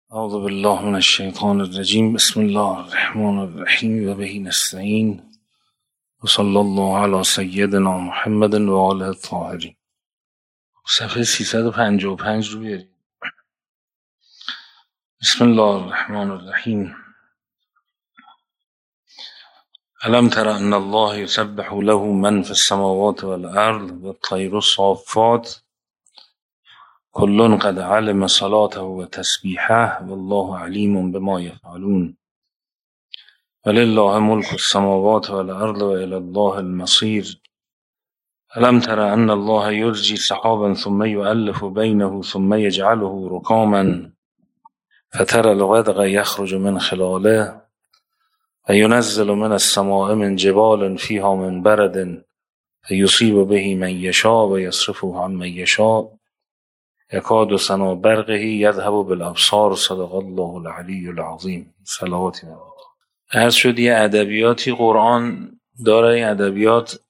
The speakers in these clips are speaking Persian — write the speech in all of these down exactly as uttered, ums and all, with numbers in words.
اعوذ بالله من الشیطان الرجیم. بسم الله الرحمن الرحیم و به نستعین و صلی الله علی سیدنا محمد و آله الطاهرین. صفحه سیصد و پنجاه و پنج رو بیارید. بسم الله الرحمن الرحیم. الم تر ان الله یسبح له من فی السماوات والارض والطیر الصافات کل قد علم صلاته و تسبیحه والله علیم بما یفعلون ولله ملک السماوات والارض و الی الله المصیر. الم تر ان الله یرجی سحابا ثم یؤلف بینه ثم یجعله رکاما فترى الودق یخرج من خلاله و ینزل من السماء من جبال فیها من برد فیصیب به من یشاء و یصرفه عن من یشاء یکاد سنا برقه یذهب بالابصار. صدق الله العلی العظیم. صلواتی نبود. عرض شد یه ادبیاتی قرآن داره. این ادبیات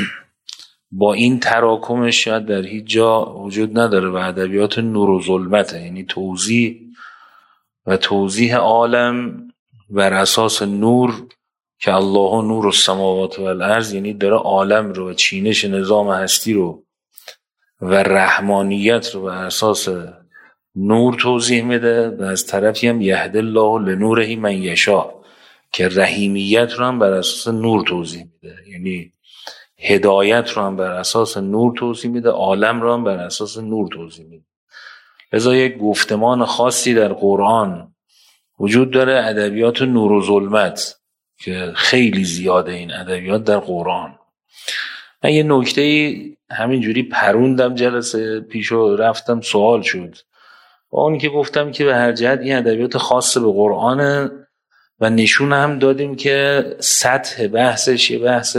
با این تراکمش شاید در هیچ جا وجود نداره و ادبیات نور و ظلمته، یعنی توضیح و توضیح عالم بر اساس نور که الله نور السماوات والارض، یعنی داره عالم رو و چینش نظام هستی رو و رحمانیت رو بر اساس نور توضیح میده و از طرفی هم یهد الله لنوره من یشاء که رحیمیت رو هم بر اساس نور توضیح میده، یعنی هدایت رو هم بر اساس نور توضیح میده، عالم رو هم بر اساس نور توضیح میده. لذا یک گفتمان خاصی در قرآن وجود داره، ادبیات نور و ظلمت، که خیلی زیاده این ادبیات در قرآن. من یه نکته همینجوری پروندم جلسه پیشو، رفتم سوال شد با اون که گفتم که به هر جهت این ادبیات خاص به قرآنه و نشون هم دادیم که سطح بحثش یه بحث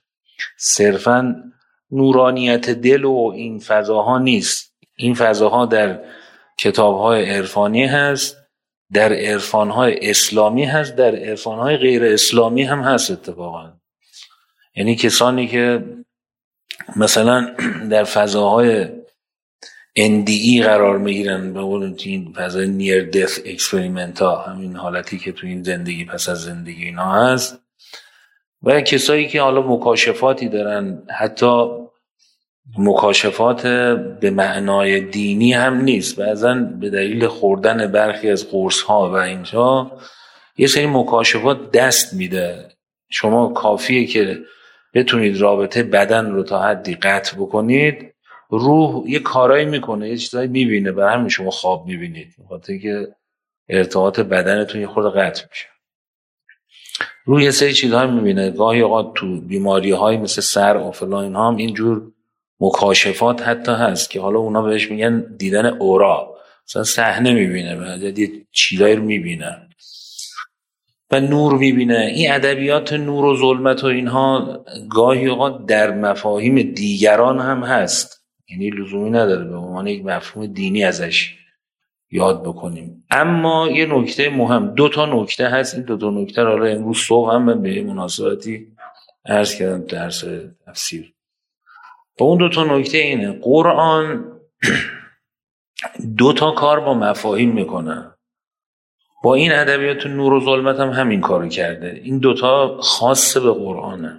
صرفاً نورانیت دل و این فضاها نیست. این فضاها در کتاب‌های عرفانی هست، در عرفان‌های اسلامی هست، در عرفان‌های غیر اسلامی هم هست اتفاقاً. یعنی کسانی که مثلا در فضاهای ان دی ای قرار میگیرن، به قول این فضای نیر دث اکسپریمنت ها، همین حالتی که تو این زندگی پس از زندگی اینا هست، و کسایی که حالا مکاشفاتی دارن، حتی مکاشفات به معنای دینی هم نیست، بعضا به دلیل خوردن برخی از قرص ها و اینجا یه سری مکاشفات دست میده. شما کافیه که بتونید رابطه بدن رو تا حدی قطع بکنید، روح یه کارایی میکنه، یه چیزایی میبینه، برای همین شما خواب میبینید، بخاطر که ارتباط بدنتون یه خورده قطع میشه. روح یه سری چیزها میبینه. گاهی اوقات تو بیماری‌های مثل سر و فلان اینها هم اینجور مکاشفات حتی هست که حالا اونا بهش میگن دیدن اورا، مثلا صحنه میبینه، بعد یه چیزایی رو میبینه و نور میبینه. این ادبیات نور و ظلمت و اینها گاهی اوقات در مفاهیم دیگران هم هست، یعنی لزومی نداره به عنوان یک مفهوم دینی ازش یاد بکنیم. اما یه نکته مهم، دو تا نکته هست. این دو تا نکته رو حالا امروز صبح هم من به مناسبتی عرض کردم درس تفسیر. و اون دو تا نکته اینه: قرآن دو تا کار با مفاهیم میکنه. با این ادبیات نور و ظلمت هم همین کارو کرده. این دوتا خاص به قرآنه.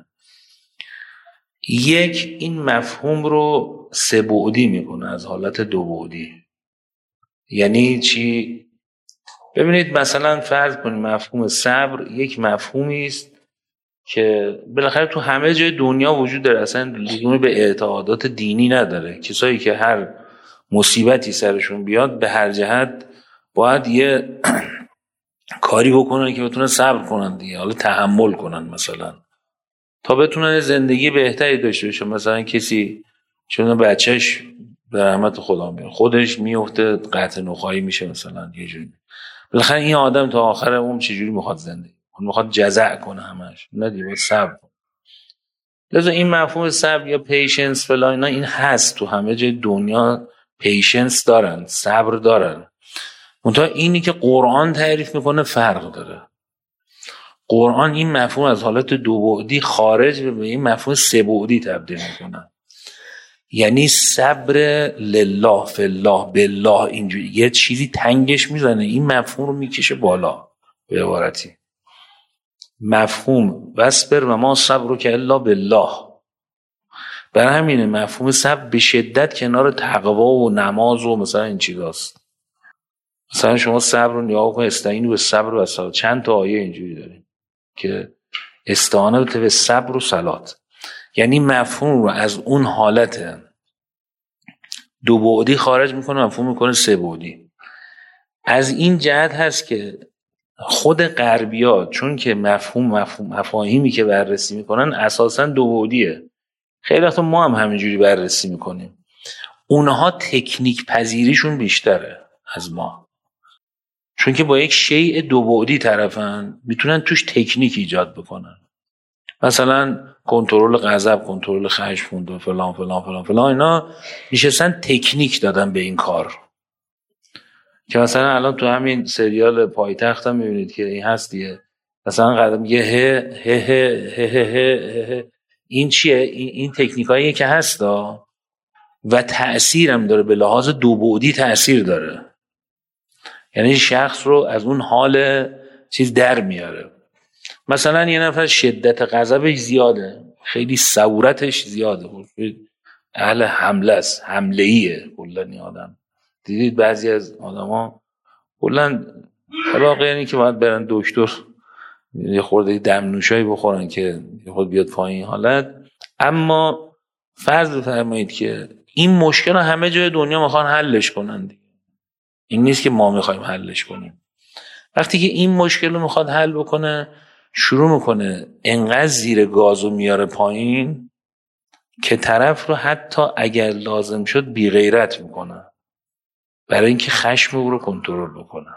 یک، این مفهوم رو سه بعدی میکنه از حالت دو بعدی. یعنی چی؟ ببینید مثلا فرض کنید مفهوم صبر یک مفهومی است که بالاخره تو همه جای دنیا وجود داره، اصلا لزومی به اعتقادات دینی نداره. کسایی که هر مصیبتی سرشون بیاد به هر جهت باید یه کاری بکنن که بتونن صبر کنن دیگه، حالا تحمل کنن مثلا، تا بتونن زندگی بهتری داشته باشن. مثلا کسی چون بچهش به رحمت خدا میاد، خودش میفته قطع نخاعی میشه مثلا، یه جوری بالاخره این آدم تا آخر عمر چجوری میخواد زندگی کنه؟ میخواد جزع کنه همش، نه دیگه باید صبر کنه. لذا این مفهوم صبر یا پیشنس فلان اینا این هست تو همه جای دنیا، پیشنس دارن، صبر دارن. منتها اینی که قرآن تعریف میکنه فرق داره. قرآن این مفهوم از حالت دو بعدی خارج به این مفهوم سه بعدی تبدیل میکنه. یعنی صبر لله فی الله بالله، اینجوری یه چیزی تنگش میزنه، این مفهوم رو میکشه بالا. به عبارتی مفهوم واصبر و ما صبرک الا بالله، برای همینه مفهوم صبر به شدت کنار تقوا و نماز و مثلا این چیزاست. مثلا شما صبر رو نگاه کن، استعینوا بالصبر و الصلاة، چند تا آیه اینجوری داریم که استعانه به صبر و صلات. یعنی مفهوم رو از اون حالت دو بعدی خارج میکنه، مفهوم میکنه سه بعدی. از این جهت هست که خود غربی‌ها چون که مفهوم مفهوم مفاهیمی که بررسی میکنن اساساً دو بعدیه، خیلی وقتا ما هم همینجوری بررسی میکنیم، اونها تکنیک پذیریشون بیشتره از ما، چون که با یک شیء دو بعدی طرفن، میتونن توش تکنیک ایجاد بکنن. مثلا کنترل غضب، کنترل خشم، کنترل فلان فلان فلان فلان، اینا نشستن تکنیک دادن به این کار. که مثلا الان تو همین سریال پایتخت هم میبینید که این هست دیگه، مثلا قدم میگه هه هه هه هه هه هه، این چیه؟ این, این تکنیکاییه که هستا و تأثیرم داره، به لحاظ دو بعدی تأثیر داره، یعنی شخص رو از اون حال چیز در میاره. مثلا یه نفر شدت غضبش زیاده، خیلی صورتش زیاده، اهل حمله است، حمله‌ایه کلا این آدم. دیدید بعضی از آدما کلا حالا یعنی که باید برن دکتر یه خورده دم نوشایی بخورن که یه خود بیاد پایین حالت. اما فرض بفرمایید که این مشکل رو همه جای دنیا میخوان حلش کنن دیگه. این نیست که ما میخوایم حلش کنیم. وقتی که این مشکل رو میخواد حل بکنه، شروع میکنه انقدر زیر گازو میاره پایین که طرف رو حتی اگر لازم شد بی غیرت میکنه برای اینکه خشم رو کنترل بکنه.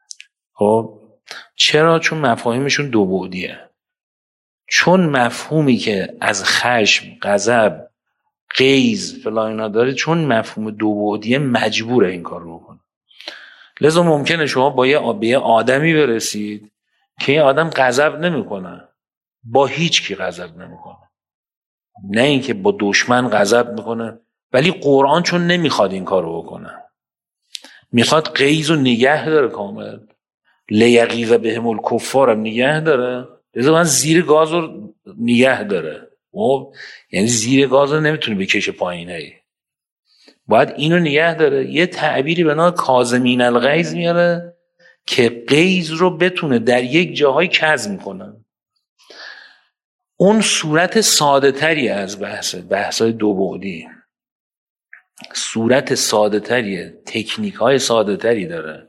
خب چرا؟ چون مفاهیمشون دو بعدیه. چون مفهومی که از خشم، غضب، غیظ فلان اینا داره، چون مفهوم دو بعدیه مجبوره این کار رو بکنه. لذا ممکنه شما با یه آدمی برسید که این آدم غضب نمیکنه، با هیچ کی غضب نمیکنه، نه اینکه با دشمن غضب میکنه، ولی قرآن چون نمیخواد این کار رو بکنه، میخواد غیظ رو نگه داره کامل، لیغیظ بهم الکفار هم نگه داره، لذا من زیر گاز رو نگه داره. خب یعنی زیر گاز رو نمیتونه بکشه پایین، هی باید اینو نگه داره. یه تعبیری به نام کاظمین الغیظ میاره که غیظ رو بتونه در یک جاهای کظم کنه. اون صورت ساده تری از بحث بحثای دو بعدی، صورت ساده تریه، تکنیک های ساده تری داره،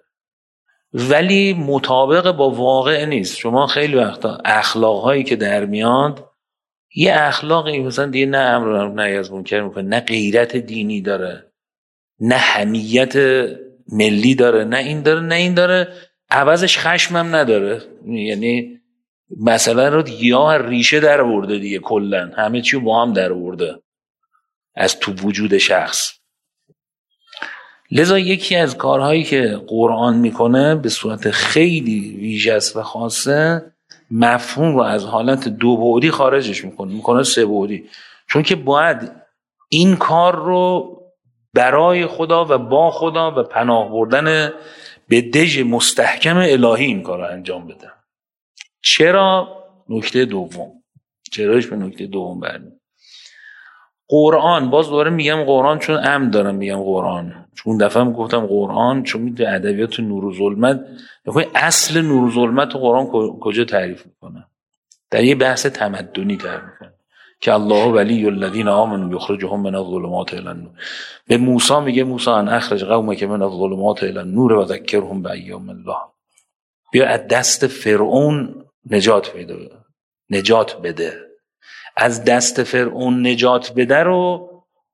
ولی مطابق با واقع نیست. شما خیلی وقتا اخلاق هایی که در میاد، یه اخلاقی مثلا دیگه نه امر نهی از منکر میکنه، نه غیرت دینی داره، نه حمیت ملی داره، نه این داره نه این داره، عوضش خشمم نداره. یعنی مثلا رو گیاه ریشه در آورده دیگه، کلا همه چیو با هم در آورده از تو وجود شخص. لذا یکی از کارهایی که قرآن میکنه به صورت خیلی ویژه و خاصه، مفهوم رو از حالت دو بعدی خارجش میکنه، میکنه سه بعدی. چون که باید این کار رو برای خدا و با خدا و پناه بردن به دژ مستحکم الهی این کار رو انجام بده. چرا؟ نکته دوم، چراش به نکته دوم برمیم. قرآن، باز دوباره میگم قرآن چون عمد دارم میگم قرآن، چون دفعه هم گفتم قرآن چون میده ادبیات نور و ظلمت، بخوای اصل نور و ظلمت قرآن کجا تعریف میکنه؟ در یه بحث تمدنی تعریف میکنه که الله ولی الذین آمنوا یخرجهم من الظلمات الی النور. به موسی میگه موسی ان اخرج قومک من الظلمات الی النور و ذکرهم بایام الله، بیا از دست فرعون نجات بده، نجات بده. از دست فرعون نجات بده رو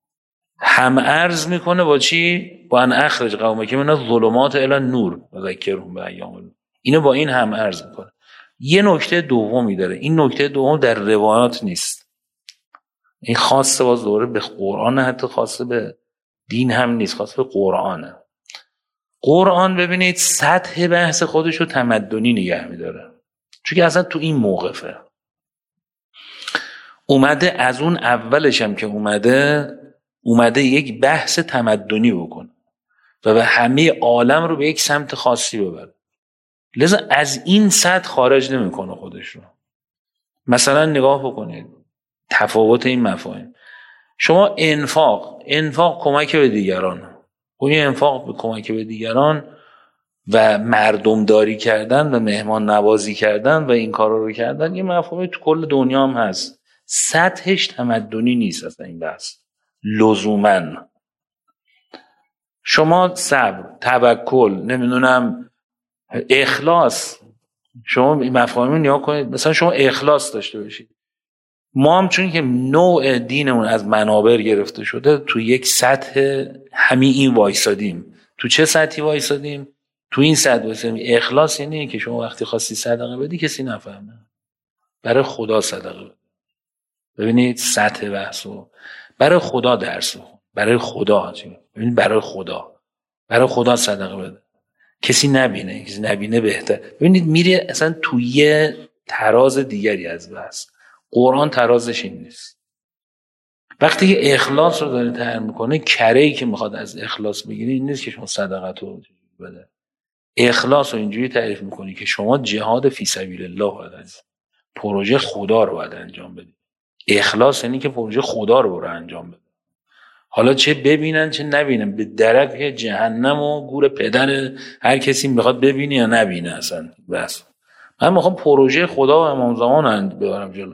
هم عرض میکنه با چی؟ با ان اخرج قومک من الظلمات الی النور و ذکرهم بایام الله. اینو با این هم عرض میکنه. یه نکته دومی داره، این نکته دوم در روایات نیست، این خاصه باز دوره به قرآن، حتی خاصه به دین هم نیست، خاصه به قرآنه. قرآن ببینید سطح بحث خودش رو تمدنی نگه میداره، چون که اصلا تو این موقفه اومده، از اون اولش هم که اومده اومده یک بحث تمدنی بکنه و به همه عالم رو به یک سمت خاصی ببره. لذا از این سطح خارج نمیکنه خودش رو. مثلا نگاه بکنید تفاوت این مفاهیم. شما انفاق انفاق کمک به دیگران، اون انفاق به کمک به دیگران و مردم داری کردن و مهمان نوازی کردن و این کارا رو کردن یه مفاهیم تو کل دنیا هم هست. سطحش تمدنی نیست اصلا این بحث لزوماً. شما صبر، توکل، نمیدونم اخلاص، شما این مفاهیم رو نیا کنید. مثلا شما اخلاص داشته باشید. ما هم چون که نوع دینمون از منابر گرفته شده تو یک سطح همین این وایسادیم. تو چه سطحی وایسادیم؟ تو این سطح وایسادیم. اخلاص یعنی که شما وقتی خواستی صدقه بدی کسی نفهمه، برای خدا صدقه بده. ببینید سطح بحثو برای خدا درس بخون، برای خدا. ببینید برای خدا، برای خدا صدقه بده، کسی نبینه، کسی نبینه بهتر. ببینید میره اصلا توی تراز دیگری از بحث. قرآن ترازش این نیست. وقتی که اخلاص رو داره طرح میکنه، کره‌ای که میخواد از اخلاص بگیری این نیست که شما صدقه رو بده. اخلاص رو اینجوری تعریف میکنی که شما جهاد فی سبیل الله باید از پروژه خدا رو باید انجام بدی. اخلاص یعنی که پروژه خدا رو برو انجام بده. حالا چه ببینن چه نبینن، به درک جهنم و گور پدر هر کسی میخواد ببینی یا نبینه اصلا. بس من میخوام پروژه خدا و امام زمان ببرم جلو.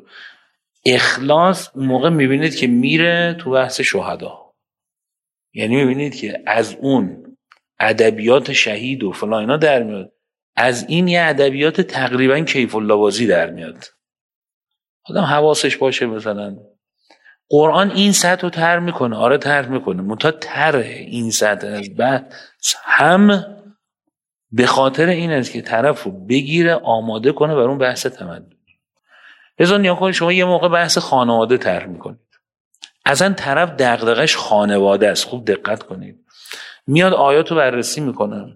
اخلاص اون موقع میبینید که میره تو بحث شهدا، یعنی میبینید که از اون ادبیات شهید و فلان اینا در میاد، از این یه ادبیات تقریبا کیف الله بازی در میاد. آدم حواسش باشه. مثلا قرآن این سطح رو طرح میکنه، آره طرح میکنه، منتها طرح این سطح از بعد هم به خاطر این است که طرف رو بگیره آماده کنه برای اون بحث تمدن. لذا نیا کنید شما یه موقع بحث خانواده طرح میکنید، اصلا طرف دغدغش خانواده است. خوب دقت کنید، میاد آیات رو بررسی میکنه،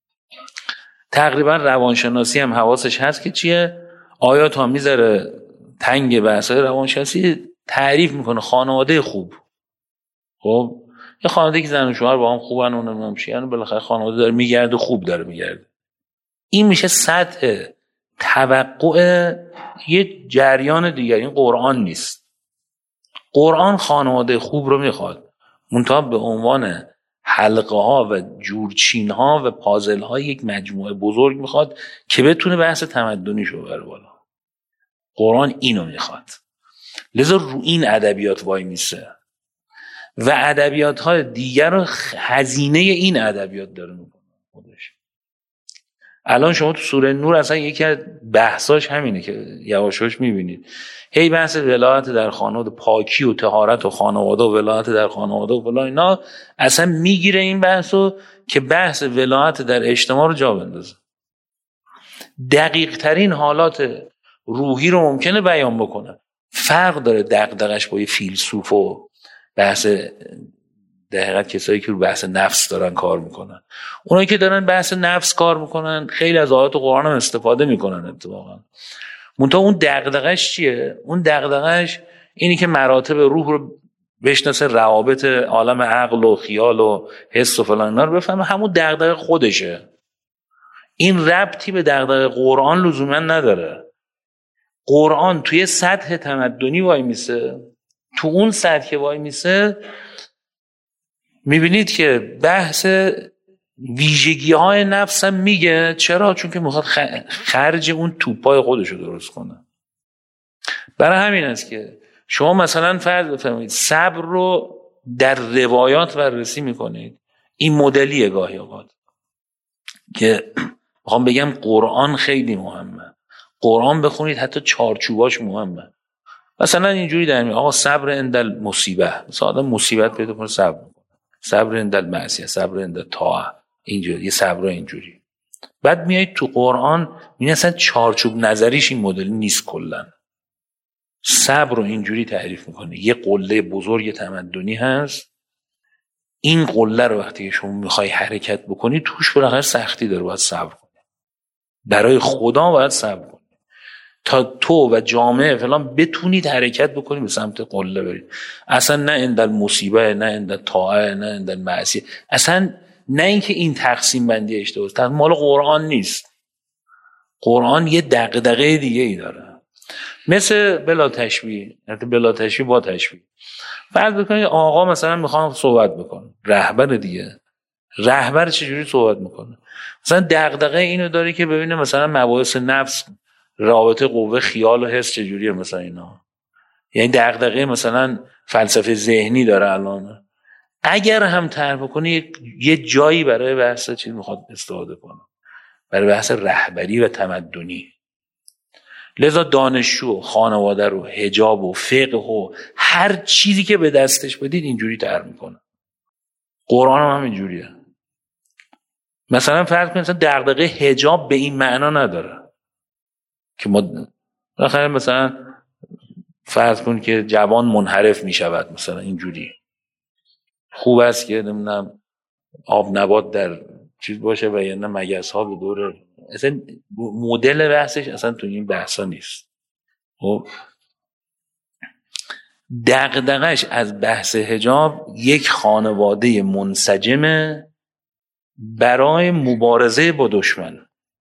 تقریبا روانشناسی هم حواسش هست که چیه، آیات ها میذاره تنگ بحثای روانشناسی، تعریف میکنه خانواده خوب. خب یه خانواده که زن و شوهر با هم خوبن، اونم نمیشه، یعنی بالاخره خانواده داره میگرده، خوب داره میگرده. این میشه سطح توقع یه جریان دیگر. این قرآن نیست. قرآن خانواده خوب رو میخواد، منتها به عنوان حلقه ها و جورچین ها و پازل ها یک مجموعه بزرگ میخواد که بتونه بحث تمدنی شو بره بالا. قرآن اینو میخواد. لذا رو این ادبیات وای میسه و ادبیات های دیگر رو هزینه این ادبیات داره میکنه خودش. الان شما تو سوره نور اصلا یکی از بحثاش همینه که یواشاش میبینید، هی بحث ولایت در خانواده، پاکی و طهارت و خانواده و ولایت در خانواده و فلان اینا، اصلا میگیره این بحثو که بحث ولایت در اجتماع رو جا بندازه. دقیق ترین حالات روحی رو ممکنه بیان بکنه. فرق داره دغدغش با یه فیلسوف و بحث در حقیقت کسایی که رو بحث نفس دارن کار میکنن. اونایی که دارن بحث نفس کار میکنن خیلی از آیات قرآن هم استفاده میکنن اتفاقا. منتها اون دغدغش چیه؟ اون دغدغش اینی که مراتب روح رو بشناسه، روابط عالم عقل و خیال و حس و فلان اینا رو بفهمه، همون دغدغه خودشه. این ربطی به دغدغه قرآن لزوما نداره. قرآن توی سطح تمدنی وای میسه، تو اون سطح که وای میسه میبینید که بحث ویژگی های نفس هم میگه. چرا؟ چون که میخواد خرج اون توپای خودش رو درست کنه. برای همین است که شما مثلا فرض بفرمایید صبر رو در روایات بررسی میکنید، این مدلیه گاهی اوقات که میخوام بگم قرآن خیلی مهمه. قرآن بخونید حتی چارچوباش مهمه. مثلا اینجوری در میاد آقا صبر اندل مصیبه، مثلا آدم مصیبت پیدا کنه صبر کنه، صبر اندل معصیه، صبر اندل طاعه، اینجوری یه صبر اینجوری. بعد میایید تو قرآن میبینید اصلا چارچوب نظریش این مدل نیست. کلا صبر رو اینجوری تعریف میکنه، یه قله بزرگ تمدنی هست، این قله رو وقتی شما میخوای حرکت بکنی توش بالاخره سختی داره، باید صبر کنی، برای خدا باید صبر کنی. تا تو و جامعه فلان بتونید حرکت بکنید به سمت قله برید. اصلا نه اندل مصیبه، نه اندل طاعه، نه اندل معصیه. اصلا نه اینکه این تقسیم بندی اشتباهه، تا مال قرآن نیست. قرآن یه دغدغه دیگه ای داره، مثل بلا تشبیه، البته بلا تشبیه با تشبیه. فرض بکنید آقا مثلا میخوام صحبت بکنه، رهبر دیگه، رهبر چجوری صحبت میکنه؟ مثلا دغدغه اینو داره که ببینه مثلا مباحث نفس، رابطه قوه خیال و حس چجوریه مثلا اینا، یعنی دغدغه مثلا فلسفه ذهنی داره الان. اگر هم طرح بکنه یه جایی برای بحث چیز میخواد استفاده کنه، برای بحث رهبری و تمدنی. لذا دانشجو، خانواده رو، حجاب و فقه و هر چیزی که به دستش بدید اینجوری طرح میکنه. قرآن هم اینجوریه. مثلا فرض کنید مثلا دغدغه حجاب به این معنا نداره که ما مثلا مثلا فرض کنید که جوان منحرف میشود، مثلا اینجوری خوب است که نمیدونم آب نبات در چیز باشه و یا نه مگس ها به دور، اصلا مدل بحثش اصلا تو این بحثا نیست. خب دغدغش از بحث حجاب یک خانواده منسجمه برای مبارزه با دشمن.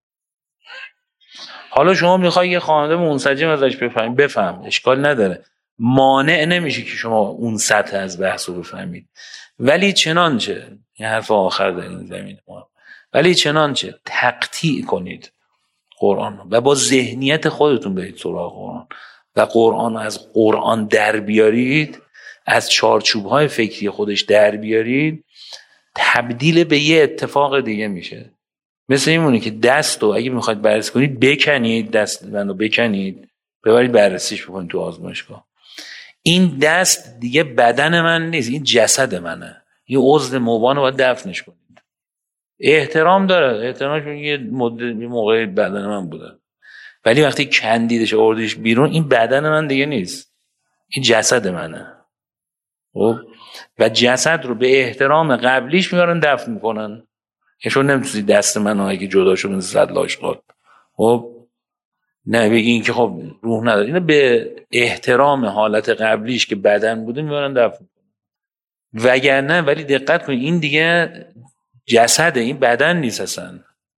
حالا شما میخوای یه خانواده منسجم ازش بفهمید، بفهم، اشکال نداره، مانع نمیشه که شما اون سطح از بحث رو بفهمید. ولی چنانچه، این حرف آخر در این زمین ما، ولی چنانچه تقطیع کنید قرآن و با ذهنیت خودتون برید سراغ قرآن و قرآن از قرآن در بیارید، از چارچوب‌های فکری خودش در بیارید، تبدیل به یه اتفاق دیگه میشه. مثل این مونه که دست رو اگه میخواید بررسی کنید بکنید، دست منو بکنید ببرید بررسیش بکنید تو آزمایشگاه. این دست دیگه بدن من نیست، این جسد منه، یه عضو مبان رو باید دفنش کنید. احترام داره، احترامش یه موقع بدن من بوده، ولی وقتی کندیدش آوردیش بیرون این بدن من دیگه نیست، این جسد منه. خب و جسد رو به احترام قبلیش میارن دفن میکنن. ایشون نمیتونی دست منو اگه جدا شد زد لاشقات، خب نه بگی این که خب روح نداره، اینو به احترام حالت قبلیش که بدن بوده میارن دفن میکنن. وگرنه ولی دقت کنید این دیگه جسده، این بدن نیست اصلا.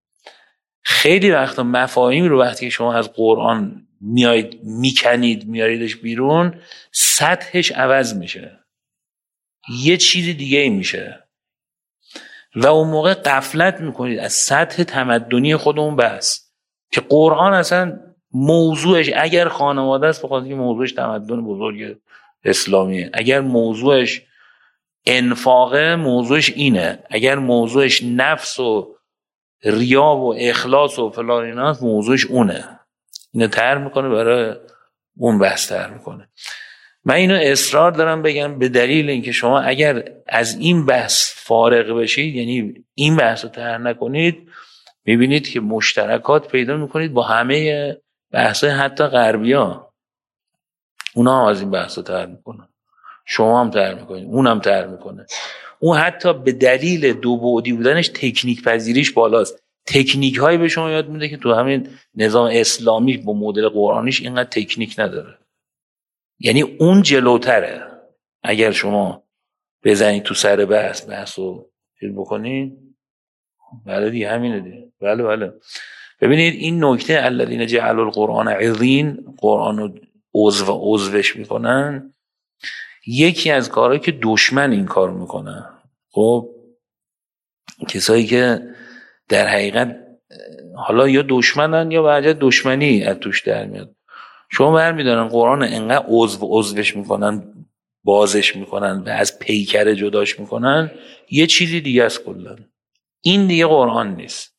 خیلی وقتا مفاهیم رو وقتی شما از قرآن میایید میکنید میاریدش بیرون، سطحش عوض میشه، یه چیز دیگه ای میشه و اون موقع غفلت میکنید از سطح تمدنی خودمون. بس که قرآن اصلا موضوعش اگر خانواده است بخاطر که موضوعش تمدن بزرگ اسلامیه، اگر موضوعش انفاقه موضوعش اینه، اگر موضوعش نفس و ریا و اخلاص و فلان ایناست موضوعش اونه. اینو طرح میکنه برای اون بحث طرح میکنه. من اینو اصرار دارم بگم به دلیل اینکه شما اگر از این بحث فارغ بشید، یعنی این بحث رو طرح نکنید، میبینید که مشترکات پیدا میکنید با همه بحث‌های حتی غربی‌ها. اونا هم از این بحث رو طرح میکنن، شما هم طرح میکنید، اون هم طرح میکنه. اون حتی به دلیل دو بعدی بودنش تکنیک پذیریش بالاست، تکنیک هایی به شما یاد میده که تو همین نظام اسلامی با مدل قرآنیش اینقدر تکنیک نداره. یعنی اون جلوتره. اگر شما بزنید تو سر بحث بحث رو فیل بکنید، بله دیگه همینه دیگه. بله بله ببینید این نکته الذین جعلوا القرآن عضین، قرآن رو عضو عضوش میکنن، یکی از کارهایی که دشمن این کار میکنه. خب کسایی که در حقیقت حالا یا دشمنن یا وجه دشمنی از توش در میاد، شما برمیدارن قرآن انقدر عضو عضوش میکنن، بازش میکنن و از پیکر جداش میکنن، یه چیزی دیگه است کلا. این دیگه قرآن نیست.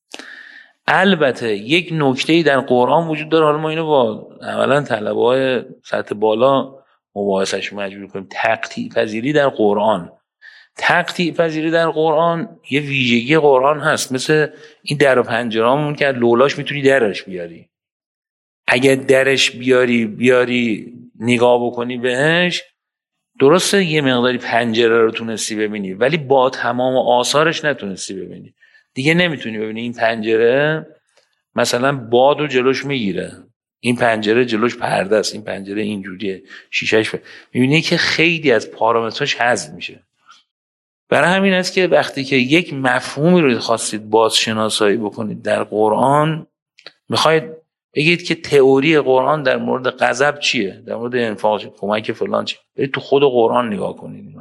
البته یک نکته‌ای در قرآن وجود داره، حالا ما اینو با اولا طلبه‌های سطح بالا مباحثش مجبور کنیم. تقطیع پذیری در قرآن، تقطیع پذیری در قرآن یه ویژگی قرآن هست، مثل این در و پنجره‌مون که لولاش میتونی درش بیاری. اگه درش بیاری بیاری نگاه بکنی بهش، درسته یه مقداری پنجره رو تونستی ببینی ولی با تمام آثارش نتونستی ببینی. دیگه نمیتونی ببینی این پنجره مثلا باد رو جلوش میگیره، این پنجره جلوش پرده است، این پنجره اینجوریه، شیشهش میبینی که خیلی از پارامترش حذف میشه. برای همین است که وقتی که یک مفهومی رو خواستید بازشناسایی بکنید در قرآن، میخواید بگید که تئوری قرآن در مورد غضب چیه، در مورد انفاق چیه، کمک فلان چیه، برید تو خود قرآن نگاه کنید.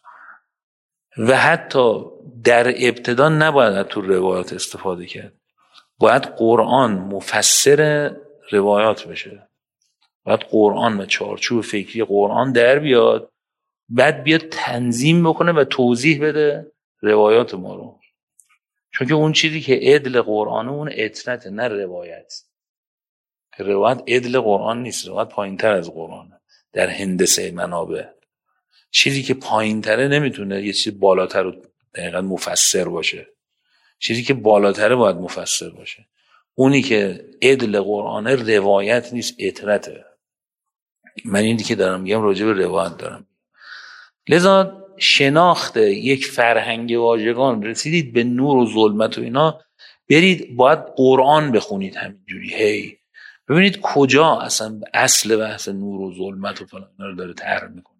و حتی در ابتدا نباید تو روایات استفاده کرد، باید قرآن مفسر روایات بشه، باید قرآن و چارچوب فکری قرآن در بیاد، بعد بیاد تنظیم بکنه و توضیح بده روایات ما رو. چون که اون چیزی که عدل قرآنه اون اطرته، نه روایت. که روایت عدل قرآن نیست، روایت پایین تر از قرآنه در هندسه منابع. چیزی که پایین تره نمیتونه یه چیز بالاتر رو دقیقا مفسر باشه، چیزی که بالاتره باید مفسر باشه. اونی که عدل قرآنه روایت نیست، اطرته. من اینی که دارم میگم راجع به روایت دارم. لذا شناخت یک فرهنگ واژگان، رسیدید به نور و ظلمت و اینا، برید باید قرآن بخونید همینجوری هی ببینید کجا اصلا اصل بحث نور و ظلمت و فلان رو داره طرح میکنه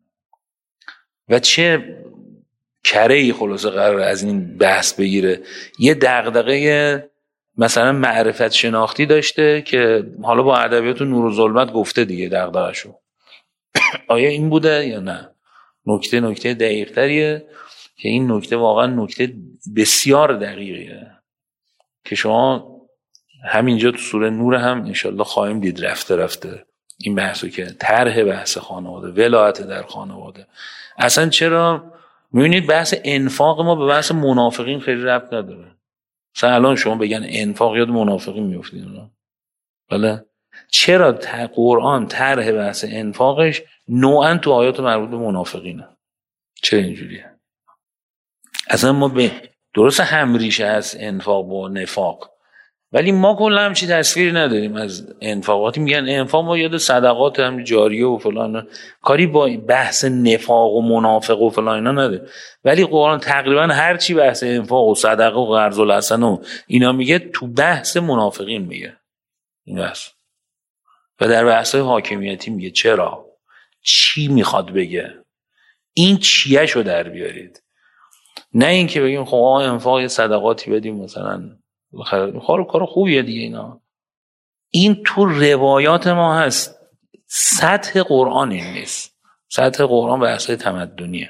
و چه کره‌ای خلاصه قرار از این بحث بگیره. یه دغدغه مثلا معرفت شناختی داشته که حالا با ادبیات نور و ظلمت گفته دیگه دغدغه‌شو. آیا این بوده یا نه؟ نکته نکته دقیق تریه که این نکته واقعا نکته بسیار دقیقیه که شما همینجا تو سوره نور هم انشالله خواهیم دید رفته رفته این بحثو که طرح بحث خانواده، ولایت در خانواده. اصلا چرا میبینید بحث انفاق ما به بحث منافقین خیلی ربط نداره. مثلا الان شما بگن انفاق یاد منافقین میافتید اونا. بله چرا قرآن طرح بحث انفاقش نوعا تو آیات مربوط به منافقینه؟ چرا اینجوریه؟ اصلا ما به درست همریشه هست انفاق با نفاق، ولی ما کلا همچی تصویری نداریم از انفاقاتی. میگن انفاق ما یاد صدقات هم جاریه و فلان، کاری با بحث نفاق و منافق و فلان اینا نداره. ولی قرآن تقریبا هر چی بحث انفاق و صدقه و قرض الحسن و اینا میگه تو بحث منافقین میگه این بحث. و در بحث‌های حاکمیتی میگه چرا، چی میخواد بگه، این چیه شو در بیارید. نه این که بگیم خب آقا انفاق یه صدقاتی بدیم مثلا کار کار خوبیه دیگه اینا. این تو روایات ما هست، سطح قرآن این نیست. سطح قرآن بحث تمدنیه.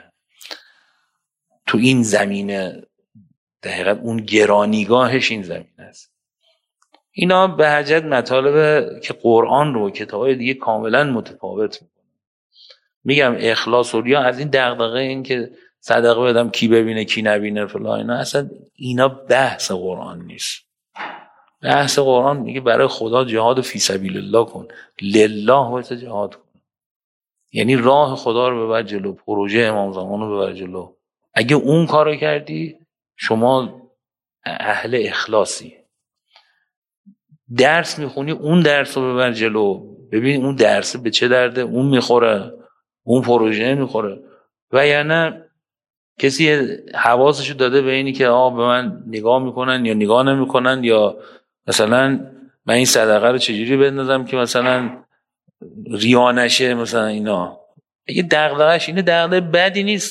تو این زمینه دقیقاً اون گرانیگاهش این زمینه است. اینا به حجت مطالبه که قرآن رو کتابای دیگه کاملا متفاوت میکنه. میگم اخلاص و ریا از این دغدغه این که صدقه بدم کی ببینه کی نبینه فلان اینا، اصلا اینا بحث قرآن نیست. بحث قرآن میگه برای خدا جهاد فی سبیل الله کن، لله باید جهاد کن، یعنی راه خدا رو ببر جلو، پروژه امام زمان رو ببر جلو. اگه اون کارو کردی شما اهل اخلاصی. درس میخونی اون درس رو ببر جلو، ببین اون درس به چه درده اون میخوره، اون پروژه میخوره. و یا نه کسی حواسشو داده به اینی که آه به من نگاه میکنن یا نگاه نمیکنن، یا مثلا من این صدقه رو چجوری بندازم که مثلا ریا نشه مثلا اینا. اگه دغدغه‌اش اینه دغدغه بدی نیست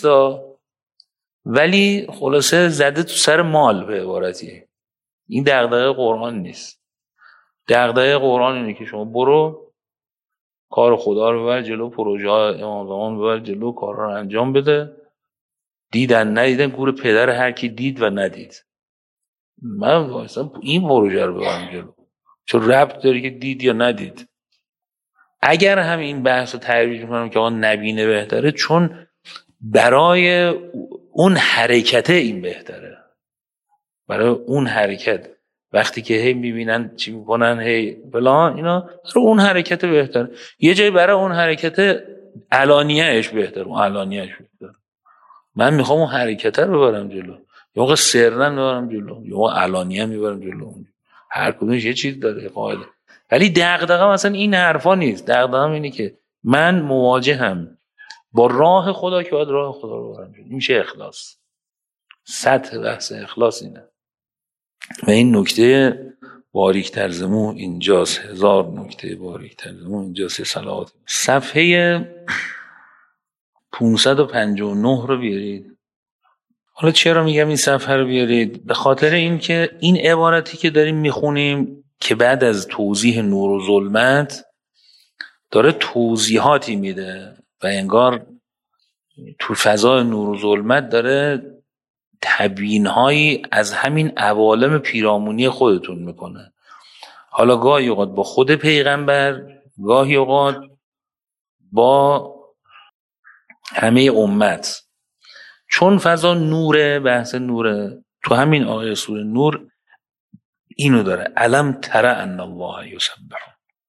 ولی خلاصه زده تو سر مال به عبارتی. این دغدغه قرآن نیست. دغدغه قرآن اینه که شما برو کار خدا رو ببر جلو، پروژه امام زمان ببر جلو، کارا رو انجام بده. دیدن ندیدن گور پدر هر کی دید و ندید. من واسه این پروژه رو ببرم جلو، چون ربط داره که دید یا ندید. اگر هم این بحث رو ترویج میکنم که آقا نبینه بهتره، چون برای اون حرکته این بهتره. برای اون حرکت وقتی که هی میبینن چی میکنن هی بلا اینا، برای اون حرکت بهتره. یه جایی برای اون حرکت علانیهش بهتره، اون علانیهش بهتره. من میخوام اون حرکت رو ببرم جلو، یا موقع سرن ببرم جلو، یا موقع علانیه میبرم جلو. هر کدومش یه چیز داره قاعده. ولی دغدغه مثلا این حرفا نیست. دغدغه اینه که من مواجهم با راه خدا که باید راه خدا رو ببرم جلو. این میشه اخلاص. سطح بحث اخلاص اینه. و این نکته باریک‌تر زمو اینجاست، هزار نکته باریک‌تر زمو اینجاست. صلوات صفحه پانصد و پنجاه و نه رو بیارید. حالا چرا میگم این صفحه رو بیارید؟ به خاطر این که این عبارتی که داریم میخونیم که بعد از توضیح نور و ظلمت داره توضیحاتی میده و انگار تو فضای نور و ظلمت داره تبیین‌هایی از همین عوالم پیرامونی خودتون میکنه. حالا گاهی اوقات با خود پیغمبر، گاهی اوقات با همه امت. چون فضا نوره، بحث نوره، تو همین آیه سوره نور اینو داره: الم تر ان الله یسبح.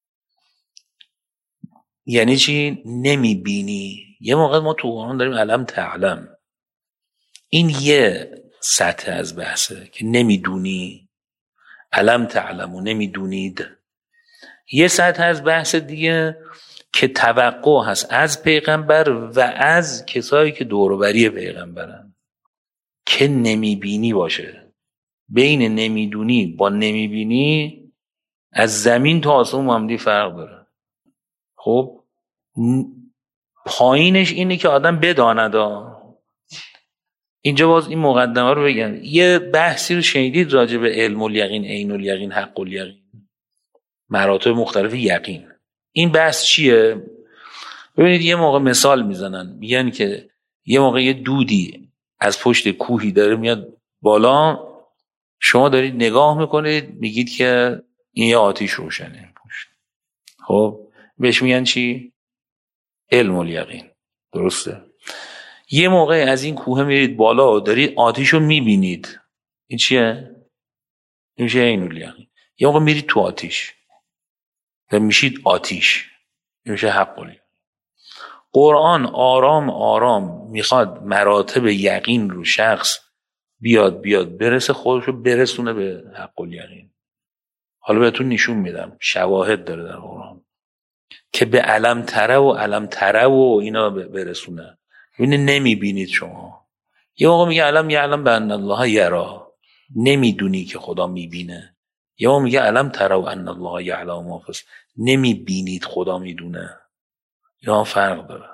یعنی چی؟ نمیبینی. یه موقع ما تو قرآن داریم الم تعلم، این یه سطح از بحثه که نمیدونی، الم تعلم و نمیدونید. یه سطح از بحث دیگه که توقع هست از پیغمبر و از کسایی که دوروبری پیغمبرن که نمیبینی باشه. بین نمیدونی با نمیبینی از زمین تا آسمون محمدی فرق داره. خب پایینش اینه که آدم بداند. اینجا باز این مقدمه رو بگم. یه بحثی رو شنیدید راجع به علم الیقین، عین الیقین، حق الیقین، مراتب مختلف یقین. این بحث چیه؟ ببینید یه موقع مثال میزنن، میگن که یه موقع یه دودی از پشت کوهی داره میاد بالا، شما دارید نگاه میکنید میگید که این یه آتیش روشنه پشت. خب بهش میگن چی؟ علم الیقین. درسته؟ یه موقع از این کوه میرید بالا و دارید آتیش رو میبینید، این چیه؟ این میشه عین الیقین. یه موقع میرید تو آتیش و میشید آتیش، این میشه حق الیقین. قرآن آرام آرام میخواد مراتب یقین رو شخص بیاد بیاد برسه، خودش رو برسونه به حق الیقین. حالا بهتون نشون میدم، شواهد داره در قرآن که به علم تره و علم تره و اینا برسونه. ببینید نمیبینید شما. یه موقع میگه علم یعلم بان الله یرا، نمیدونی که خدا میبینه. یه موقع میگه علم تره و ان الله یعلم ما فی، نمیبینید خدا میدونه. یا فرق داره.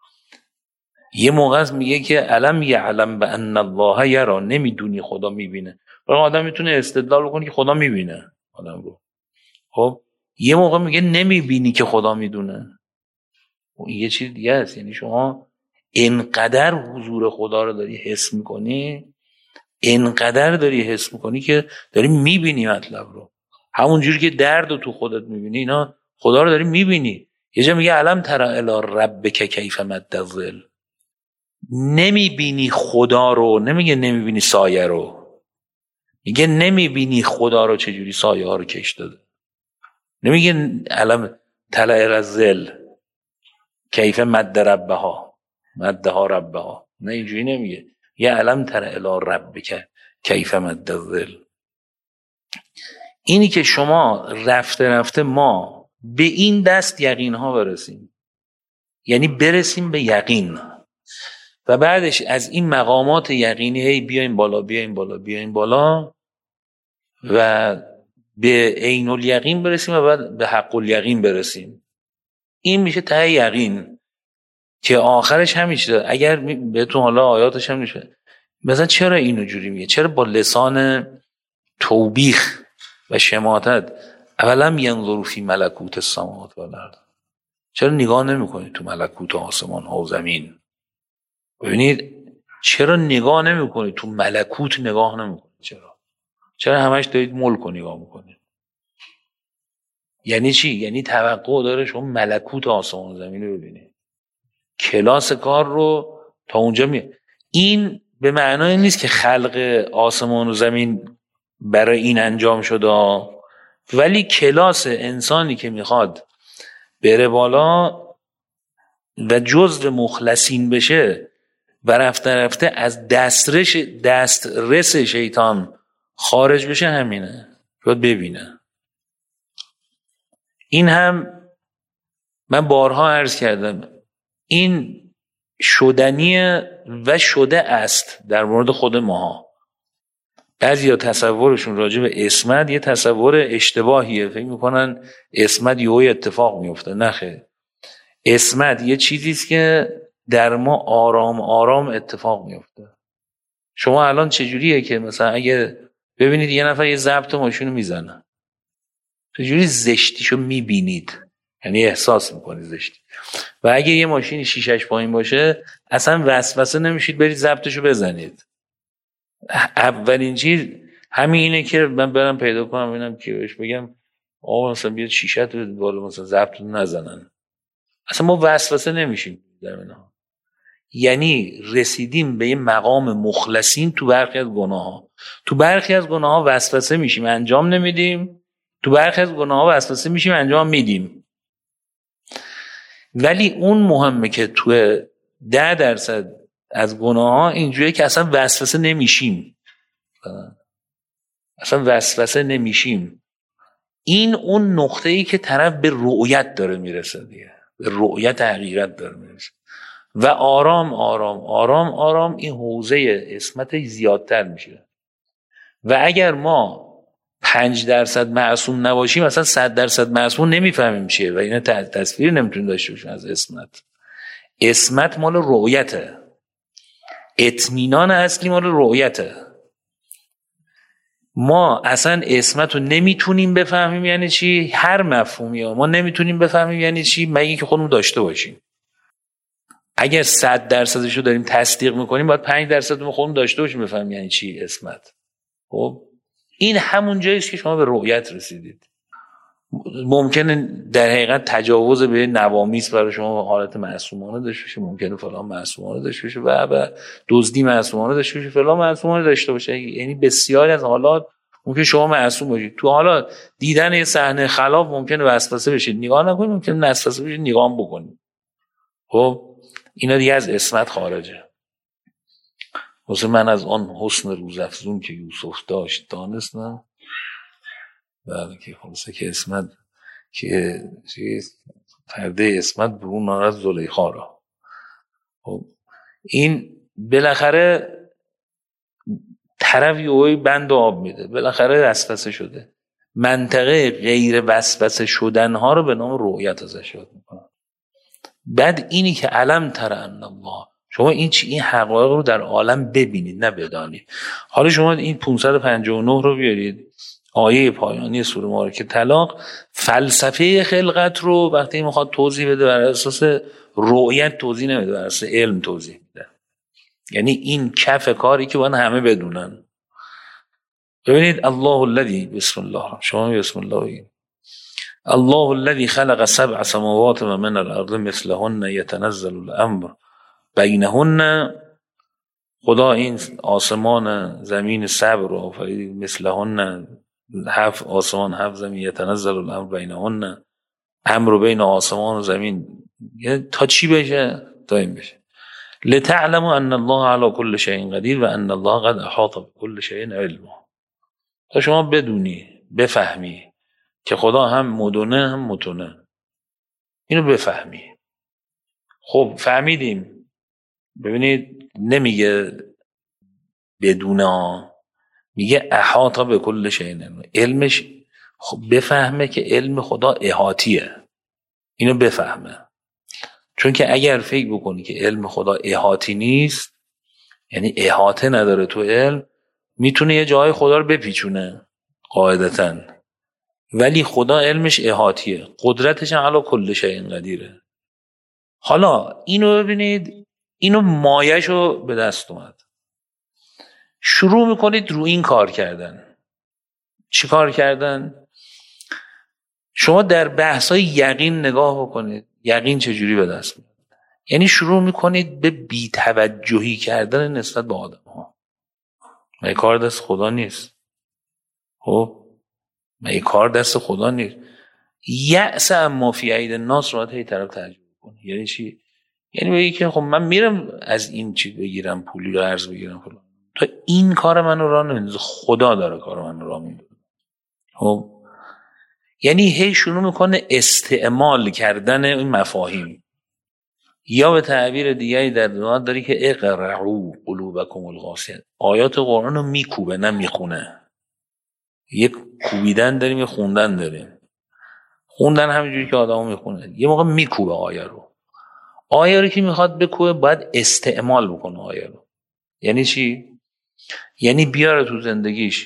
یه موقع میگه که علم یعلم بان الله یرا، نمیدونی خدا میبینه. برای آدم میتونه استدلال کنه که خدا میبینه آدم رو. خب یه موقع میگه نمیبینی که خدا میدونه. این یه چیز دیگه است. یعنی شما انقدر حضور خدا رو داری حس میکنی، انقدر داری حس میکنی که داری میبینی مطلب رو. همون جوری که درد رو تو خودت میبینی، اینا خدا رو داری میبینی. یه جا میگه علم تری الی ربک کیف مد الظل، نمیبینی خدا رو، نمیگه نمیبینی سایه رو، میگه نمیبینی خدا رو چجوری سایه ها رو کش داده. نمیگه علم تری الی الظل کیف مد ربها مدها ربها، نه اینجوری نمیگه. یه علم تر الی ربک کیف مد الظل. اینی که شما رفته رفته ما به این دست یقین ها برسیم، یعنی برسیم به یقین و بعدش از این مقامات یقینی هی بیایم بالا بیایم بالا بیایم بالا و به عین الیقین برسیم و بعد به حق الیقین برسیم. این میشه ته یقین که آخرش همیشه. اگر بهتون حالا آیاتش هم میشه مثلا چرا اینو جوری میگه، چرا با لسان توبیخ و شماتت اولا ینظروا فی ملکوت السماوات والارض، چرا نگاه نمیکنید تو ملکوت آسمان ها و زمین؟ ببینید چرا نگاه نمیکنید تو ملکوت، نگاه نمیکنید؟ چرا چرا همش دارید ملک رو نگاه میکنید؟ یعنی چی؟ یعنی توقع داره شما ملکوت آسمان و زمین رو ببینید، کلاس کار رو تا اونجا می. این به معنای نیست که خلق آسمان و زمین برای این انجام شده، ولی کلاس انسانی که میخواد بره بالا و جزو مخلصین بشه و رفته رفته از دسترس دسترس شیطان خارج بشه، همینه. باید ببینه. این هم من بارها عرض کردم، این شدنیه و شده است در مورد خود ماها. بعضیا تصورشون راجع به عصمت یه تصور اشتباهیه، فکر میکنن عصمت یهو اتفاق میفته. نه خیر، عصمت یه چیزی است که در ما آرام آرام اتفاق میفته. شما الان چجوریه که مثلا اگه ببینید یه نفر یه ضبط ماشینو میزنه، چجوری زشتیشو میبینید، یعنی احساس میکنید زشتی. و اگه یه ماشینی شیشش پایین باشه اصلا وسوسه نمیشید برید ضبطشو بزنید. اولین چیز همین اینه که من برم پیدا کنم ببینم که بهش بگم آقا مثلا بیاد شیشت رو بالا مثلا ضبط نزنن. اصلا ما وسوسه نمیشیم در اینا. یعنی رسیدیم به یه مقام مخلصین تو برخی از گناه ها. تو برخی از گناه ها وسوسه میشیم انجام نمیدیم، تو برخی از گناه ها وسوسه میشیم انجام میدیم. ولی اون مهمه که تو ده درصد از گناه ها اینجوریه که اصلا وسوسه نمیشیم، اصلا وسوسه نمیشیم. این اون نقطه‌ای که طرف به رؤیت داره میرسه دیگه، به رؤیت حقیقت داره میرسه و آرام آرام آرام آرام این حوزه عصمت زیادتر میشه. و اگر ما پنج درصد معصوم نباشیم مثلا صد درصد معصوم نمیفهمیم چیه و اینا تصویر نمیتونیم داشته باشیم از عصمت. عصمت مال رؤیته، اطمینان اصلی مال رؤیته. ما اصلا عصمت رو نمیتونیم بفهمیم یعنی چی، هر مفهومی ها ما نمیتونیم بفهمیم یعنی چی مگه که خودمون داشته باشیم. اگر صد درصدش رو داریم تصدیق میکنیم باید پنج درصد ما خودمون داشته باشیم بفهمیم یعنی چی عصمت. خب این همون جاییست که شما به رؤیت رسیدید. ممکنه در حقیقت تجاوز به نوامیس برای شما حالت معصومانه داشته باشه، ممکنه فلان معصومانه داشته باشه و و دزدی معصومانه داشته باشه، فلان معصومانه داشته باشه. یعنی بسیاری از حالات ممکنه شما معصوم باشید. تو حالا دیدن یه صحنه خلاف ممکنه وسوسه بشید نگاه نکنید، ممکنه وسوسه بشید نگاه بکنید. خب اینا دیگه از عصمت خارجه. واسه من از آن حسن روزافزون که یوسف داشت دانستم، بله که خلاصه که عصمت که چیز پرده عصمت برون نارد زلیخا را. خب این بالاخره طرف یهویی بند و آب میده، بالاخره وسوسه شده. منطقه غیر وسوسه شدن ها رو به نام رؤیت ازش یاد میکنن. بعد اینی که علم تر ان الله، شما این چی این حقایق رو در عالم ببینید نه بدانید. حالا شما این پانصد و پنجاه و نه رو بیارید، آیه پایانی سوره مبارکه طلاق، فلسفه خلقت رو وقتی میخواد توضیح بده بر اساس رؤیت توضیح نمیده، بر اساس علم توضیح میده. یعنی این کف کاری که باید همه بدونن. ببینید الله الذی، بسم الله، شما بسم الله بگید. الله الذی خلق سبع سماوات و من الارض مثلهن یتنزل الامر بینهن. خدا این آسمان زمین سبع رو آفرید، مثلهن هفت آسمان هفت زمین، یتنزل الامر بینهن، امر بین آسمان و زمین تا چی بشه؟ تا این بشه. لتعلموا ان الله علی کل شیء قدیر و ان الله قد احاط بكل شیء علما. تا شما بدونی بفهمی که خدا هم مدونه هم متونه، اینو بفهمی. خب فهمیدیم. ببینید نمیگه بدونه، میگه احاطه به کل شیء، علمش. خب بفهمه که علم خدا احاطیه، اینو بفهمه. چون که اگر فکر بکنی که علم خدا احاطی نیست، یعنی احاطه نداره تو علم، میتونه یه جای خدا رو بپیچونه قاعدتاً. ولی خدا علمش احاطیه، قدرتش هم علی کل شیء قدیره. حالا اینو ببینید، اینو مایه‌شو به دست اومد، شروع میکنید رو این کار کردن. چی کار کردن؟ شما در بحثای یقین نگاه بکنید، یقین چجوری به دست میاد. یعنی شروع میکنید به بی‌توجهی کردن نسبت به آدم ها. مگه کار دست خدا نیست؟ خب مگه کار دست خدا نیست؟ یأس اما فی عید الناس رو هی طرف ترجمه کنه. یعنی چی؟ یعنی بگی که خب من میرم از این چی بگیرم، پولی رو قرض بگیرم فلان، تو این کار منو راه نمیندازه، خدا داره کار منو راه میندازه. خب یعنی هی شروع میکنه استعمال کردن این مفاهیم. یا به تعبیر دیگری در دعا داری که اقرعوا قلوبکم القاسیه، آیات قرآن رو میکوبه نه میخونه. یک کوبیدن داریم یه خوندن داریم. خوندن همینجوری که آدمو میخونه، یه موقع میکوبه آیه رو. آیه رو که میخواد بکوبه باید استعمال بکنه آیه رو. یعنی چی؟ یعنی بیاره تو زندگیش،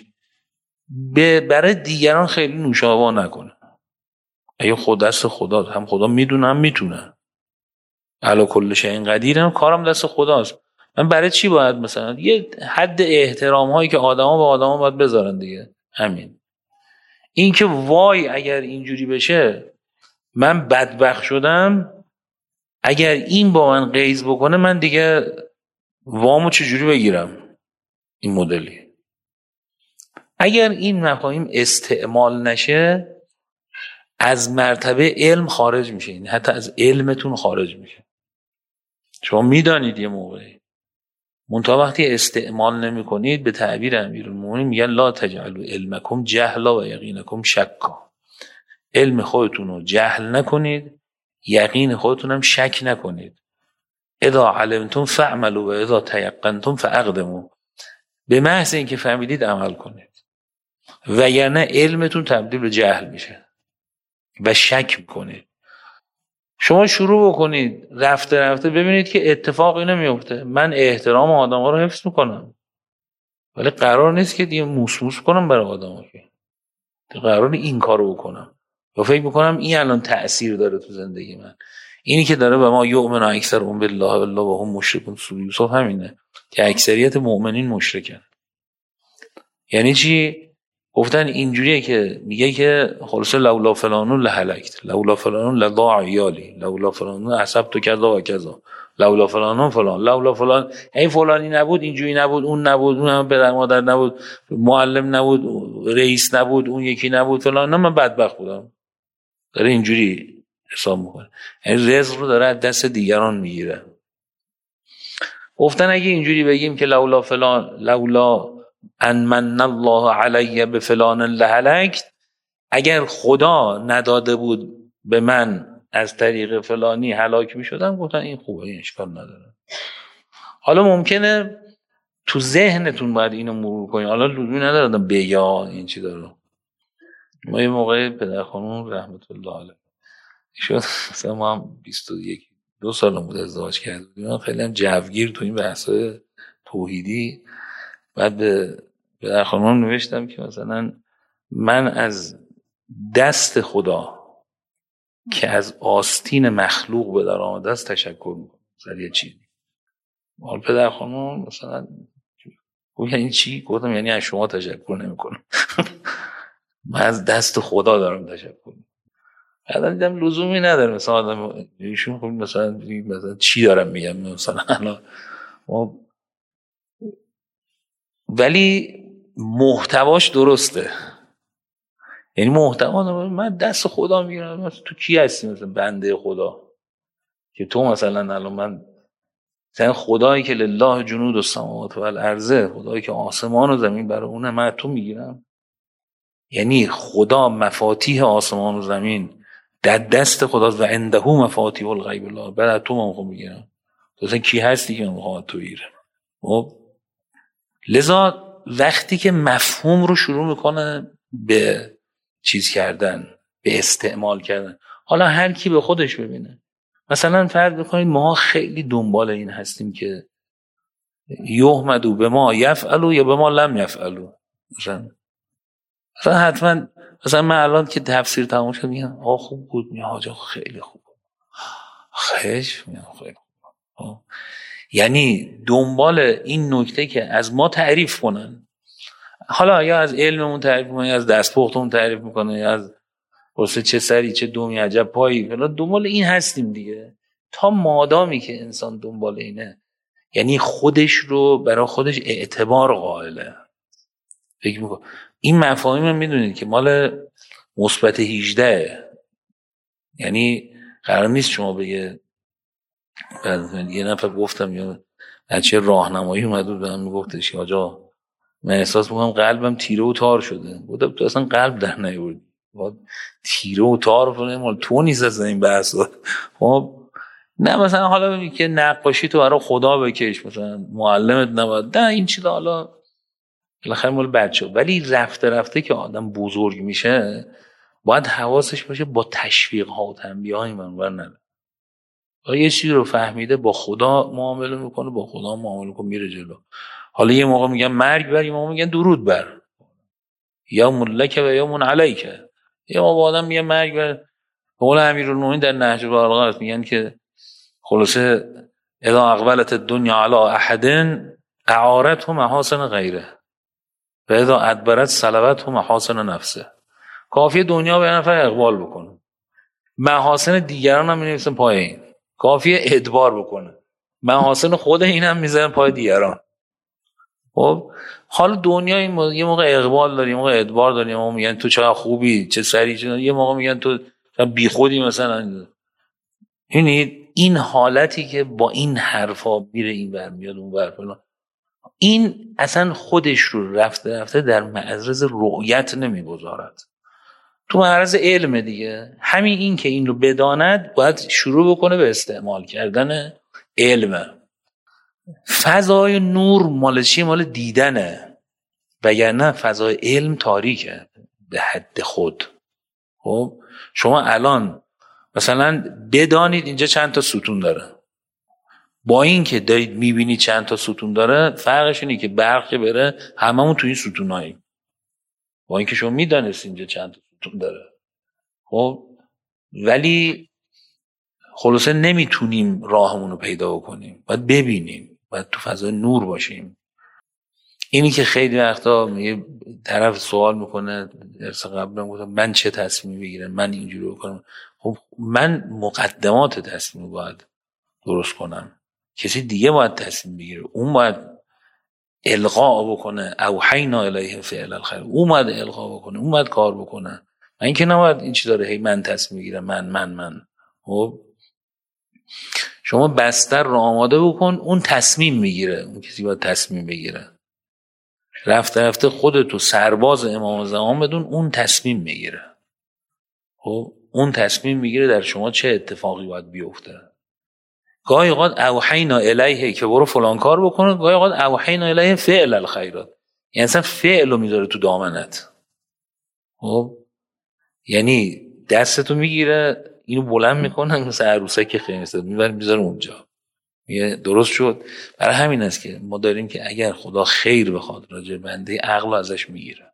برای دیگران خیلی نوشابه نکنه. اگه خود دست خدا، هم خدا میدونه هم میتونه، علی کل شیء قدیر، هم کارم دست خداست. من برای چی باید مثلا یه حد احترام هایی که آدما به آدما باید بذارن دیگه، همین. این که وای اگر اینجوری بشه من بدبخت شدم، اگر این با من قیز بکنه من دیگه وامو چجوری بگیرم، این مدلی. اگر این مفاهیم استعمال نشه از مرتبه علم خارج میشه، این حتی از علمتون خارج میشه. شما میدانید یه موقعی منتها وقتی استعمال نمی کنید، به تعبیر امیرالمومنین میگن لا تجعلوا علمکم جهلا و یقینکم شکا. علم خودتون رو جهل نکنید، یقین خودتون هم شک نکنید. اذا علمتم فاعملوا و اذا تیقنتم فاقدموا. به محض اینکه فهمیدید عمل کنید، وگرنه علمتون تبدیل به جهل میشه و شک میکنید. شما شروع بکنید رفته رفته ببینید که اتفاقی نمیفته. من احترام آدم‌ها رو حفظ میکنم، ولی قرار نیست که دیگه موس موس کنم برای آدم‌ها، که قرار این کارو بکنم و فکر میکنم این الان تأثیر داره تو زندگی من. اینی که داره به ما یؤمن اکثرهم بالله والله و هم مشرکون سوره یوسف همینه که اکثریت مؤمنین مشرکن. یعنی چی؟ گفتن اینجوریه که میگه که خلاص لولا فلانون لهلکت، لولا فلانون لضاع عیالی، لولا فلانون عصبت کذا و کذا، لولا فلانون فلان، لولا فلان، این فلانی نبود، اینجوری نبود، اون نبود، اون هم پدر مادر نبود، معلم نبود، رئیس نبود، اون یکی نبود فلان، نه من بدبخت بودم. داره اینجوری حساب میکنه، یعنی رزق رو داره از دست دیگران میگیره. گفتن اگه اینجوری بگیم که لولا فلان، لولا ان من الله علی بفلان لهلکت، اگر خدا نداده بود به من از طریق فلانی هلاک می شدم، گفتن این خوبه، این اشکال نداره. حالا ممکنه تو ذهنتون باید اینو مرور کنید، حالا لزومی نداره بگا این چی داره. ما یه موقع پدر خانم رحمت الله علیه شد، مثلا ما هم بیست و یک دو سال بود ازدواج کرده بودیم، خیلی هم جوگیر تو این بحث‌های توحیدی. بعد به پدر خانم نوشتم که مثلا من از دست خدا که از آستین مخلوق به در آمده است تشکر میکنم. مثلا یه چیزی مال پدر خانم مثلا گفت یعنی چی؟ گفتم یعنی از شما تشکر نمیکنم من از دست خدا دارم تشکر میکنم. بعدا دیدم لزومی نداره مثلا آدم ایشون خب مثلا مثلا چی دارم میگم مثلا، ولی محتواش درسته. یعنی محتوا من دست خدا میگیرم، تو کی هستی مثلا بنده خدا که تو مثلا الان من مثلا خدایی که لله جنود السماوات و الارض، خدایی که آسمان و زمین برای اونه، من تو میگیرم. یعنی خدا مفاتیح آسمان و زمین در دست خداست و عنده مفاتیح الغیب الله، بعد تو من خود میگیرم. تو مثلا کی هستی که من خواهد تو بگیرم؟ خب لذا وقتی که مفهوم رو شروع میکنه به چیز کردن، به استعمال کردن، حالا هر کی به خودش ببینه. مثلا فرض بکنید ما خیلی دنبال این هستیم که یحمدوا به ما یفعلوا یا به ما لم یفعلوا. مثلا مثلا حتما مثلا من الان که تفسیر تموم شد میگم آه خوب بود، میگم حاجا خیلی خوب بود، خیش میگم خیلی خوب. یعنی دنبال این نکته که از ما تعریف کنن، حالا یا از علممون تعریف میکنه، یا از دستپختمون تعریف میکنه، یا از واسه چه سری چه دومی عجب پایی، فلا دنبال این هستیم دیگه. تا مادامی که انسان دنبال اینه، یعنی خودش رو برای خودش اعتبار قائله. فکر میکنه این مفاهیم هم میدونید که مال مثبت هجده، یعنی قرار نیست شما بگه یه نفر گفتم یا بچه راهنمایی اومد بود بهم میگفتش که آجا من احساس میکنم قلبم تیره و تار شده. گفتم تو اصلا قلب در نیاوردی، تیره و تار کنه مال تو نیست اصلا این بحثا. خب نه مثلا حالا که نقاشی تو برای خدا بکش، مثلا معلمت نباید، نه این چیزا حالا بالاخره مال بچه. ولی رفته رفته که آدم بزرگ میشه باید حواسش باشه با تشویق ها و تنبیه های منور نده. یه چیزی رو فهمیده با خدا معامله میکنه، با خدا معامله میکنه میره جلو. حالا یه موقع میگن مرگ بر، یه موقع میگن درود بر، یا ملک و یا من علیک. یه موقع آدم میگه مرگ بر. قول امیرالمومنین در نهج البلاغه میگن که خلاصه اذا اقبلت الدنیا علی احد اعارته محاسن غیره و اذا ادبرت سلبته محاسن نفسه. کافیه دنیا به نفر اقبال بکنه، محاسن دیگران هم می‌نویسن پای این. کافیه ادبار بکنه، محاسن خود این هم میذارن پای دیگران. خب حالا دنیا این موقع، یه موقع اقبال داری، یه موقع ادبار داری، یه موقع میگن تو چقدر خوبی چه سری چه، یه موقع میگن تو بی خودی مثلا. یعنی این حالتی که با این حرفا میره این ور میاد اون ور فلان، این اصلا خودش رو رفته رفته در معرض رؤیت نمیگذارد، تو معرض علم دیگه. همین این که این رو بداند باید شروع بکنه به استعمال کردن علم. فضای نور مال چی؟ مال دیدنه، وگرنه فضای علم تاریکه به حد خود. خب شما الان مثلا بدانید اینجا چند تا ستون داره، با این که دارید میبینید چند تا ستون داره، فرقش اینه که برق که بره هممون تو این ستوناییم، با این که شما میدانید اینجا چند تا ستون داره. خب ولی خلاصه نمیتونیم راهمون رو پیدا بکنیم، باید ببینیم، باید تو فضای نور باشیم. اینی که خیلی وقتا یه طرف سوال میکنه، درس قبلا گفتم من چه تصمیمی بگیرم، من اینجوری بکنم. خب من مقدمات تصمیم باید درست کنم، کسی دیگه باید تصمیم بگیره، اون باید القا بکنه، اوحینا الیه فعل الخیر، اون باید القا بکنه، اون باید کار بکنه. من که نباید این چی داره هی من تصمیم بگیرم، من من من. خب شما بستر رو آماده بکن، اون تصمیم میگیره، اون کسی باید تصمیم بگیره. رفته رفته خودتو سرباز امام زمان بدون، اون تصمیم میگیره. خب اون تصمیم میگیره در شما چه اتفاقی باید بیفته. گاهی اوقات اوحینا الیه که برو فلان کار بکنه، گاهی اوقات اوحینا الیه فعل الخیرات، یعنی اصلا فعل رو میذاره تو دامنت. خب یعنی دستتو میگیره اینو بلند میکنه مثل عروسک که خیلی است، میبره میذاره اونجا، میگه درست شد. برای همین است که ما داریم که اگر خدا خیر بخواد راجع بنده، عقل ازش میگیره،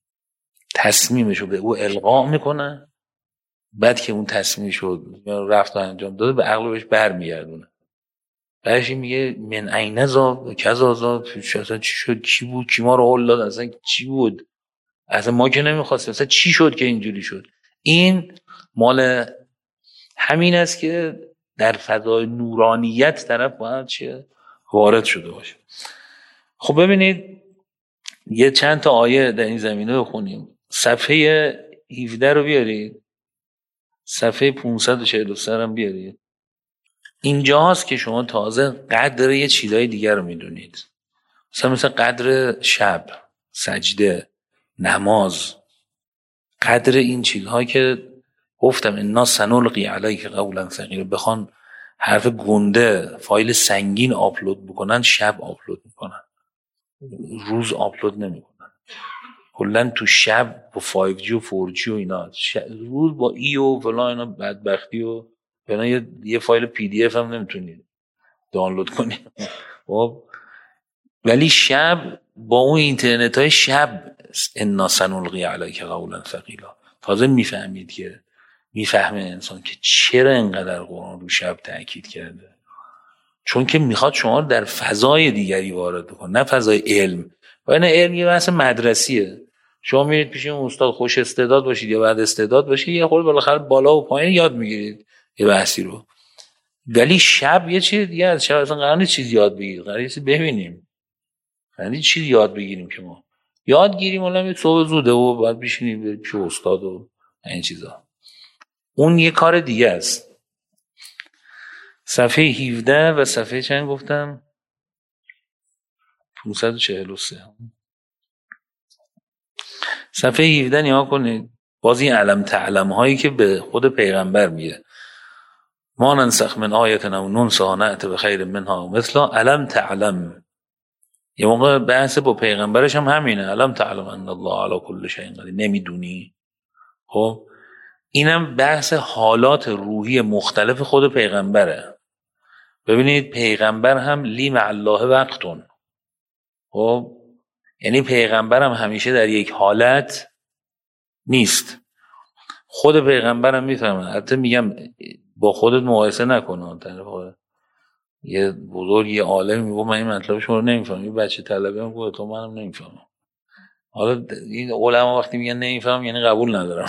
تصمیمشو به او القا میکنه، بعد که اون تصمیمشو رفت و انجام داده به عقل بهش برمیگردونه. بعدش میگه من عین ذا کذا ذا، اصلا چی شد، کی بود، کی ما رو هول داد، اصلا چی بود، اصلا ما که نمیخواستیم، اصلا چی شد که اینجوری شد. این مال همین است که در فضای نورانیت طرف باید چیه وارد شده باشه. خب ببینید یه چند تا آیه در این زمینه بخونیم. صفحه هفده رو بیارید، صفحه پانصد و چهل و سه هم بیارید. اینجا هست که شما تازه قدر یه چیزای دیگر رو میدونید، مثلا مثلا قدر شب، سجده، نماز، قدر این چیزها که گفتم انا سنلقی علیک قولا ثقیلا. بخوان حرف گنده، فایل سنگین آپلود بکنن، شب آپلود میکنن، روز آپلود نمیکنن. کلا تو شب با فایو جی و فور جی و اینا، روز با ای و فلان اینا بدبختی و فلان، یه, یه فایل پی دی اف هم نمیتونید دانلود کنید. خب ولی شب با اون اینترنت های شب انا سنلقی علیک قولا ثقیلا، تازه میفهمید که میفهمه انسان که چرا اینقدر قرآن رو شب تأکید کرده. چون که میخواد شما رو در فضای دیگری وارد بکنه، نه فضای علم. و این علم یه بحث مدرسیه، شما میرید پیش اون استاد خوش استعداد باشید یا بعد استعداد باشید، یه خورده بالاخره بالا و پایین یاد میگیرید یه بحثی رو. ولی شب یه چیز دیگه است، شب اصلا قرار نیست چیز یاد بگیرید، قراره یه چیز ببینیم، یعنی چیز یاد بگیریم که ما یاد گیریم ولی صبح زوده و بعد بشینیم پیش استاد و این چیزا، اون یه کار دیگه است. صفحه هفده و صفحه چند گفتم پانصد و چهل و سه. صفحه هفده نیا کنید، باز این علم تعلم هایی که به خود پیغمبر میگه. ما ننسخ من آیه او ننسها نأت بخیر منها مثلا الم تعلم. یه موقع بحث با پیغمبرش هم همینه، الم تعلم ان الله علی کل شیء قدیر، نمیدونی. خب اینم بحث حالات روحی مختلف خود پیغمبره. ببینید پیغمبر هم لی مع الله وقتون، خب یعنی پیغمبر هم همیشه در یک حالت نیست. خود پیغمبر هم میفهمه. حتی میگم با خودت مقایسه نکنه. طرف یه بزرگ یه عالم میگه من این مطلب شما رو نمیفهمم، یه بچه طلبه هم گفت تو منم نمیفهمم. حالا این علما وقتی میگن نمیفهمم یعنی قبول ندارم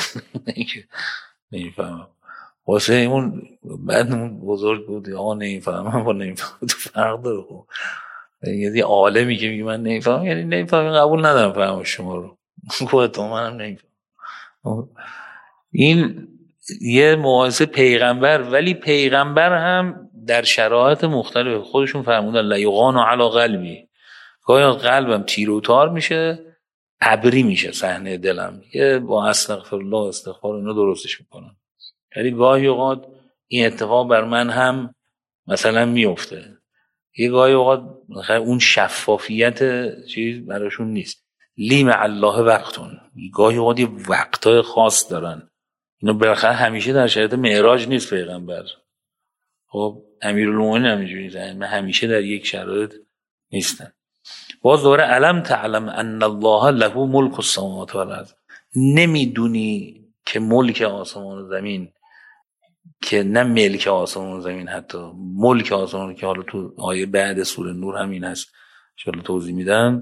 نمیفهمم. واسه اون بعد اون بزرگ بود آقا نمیفهمم با نمیفهمم تو فرق داره. خب یه عالمی که میگه من نمیفهمم یعنی نمیفهمم، قبول ندارم فهم شما رو گفت تو منم نمیفهمم. این یه مقایسه پیغمبر، ولی پیغمبر هم در شرایط مختلف خودشون فرمودن لیغان علی قلبی، گاهی قلبم تیر و تار میشه، ابری میشه صحنه دلم، یه با استغفرالله استغفار اینا درستش میکنم. یعنی گاهی اوقات این اتفاق بر من هم مثلا میفته، یه گاهی اوقات اون شفافیت چیز براشون نیست. لی مع الله وقتون، گاهی اوقات یه وقتای خاص دارن. اینا بالاخره همیشه در شرایط معراج نیست پیغمبر. خب امیرالمومنین همینجوریه، من همیشه در یک شرایط نیستن. باز دوره علم تعلم ان الله له ملک السماوات والارض، نمیدونی که ملک آسمان و زمین، که نه ملک آسمان و زمین، حتی ملک آسمان، که حالا تو آیه بعد سوره نور همین هست ان شاء الله توضیح میدم.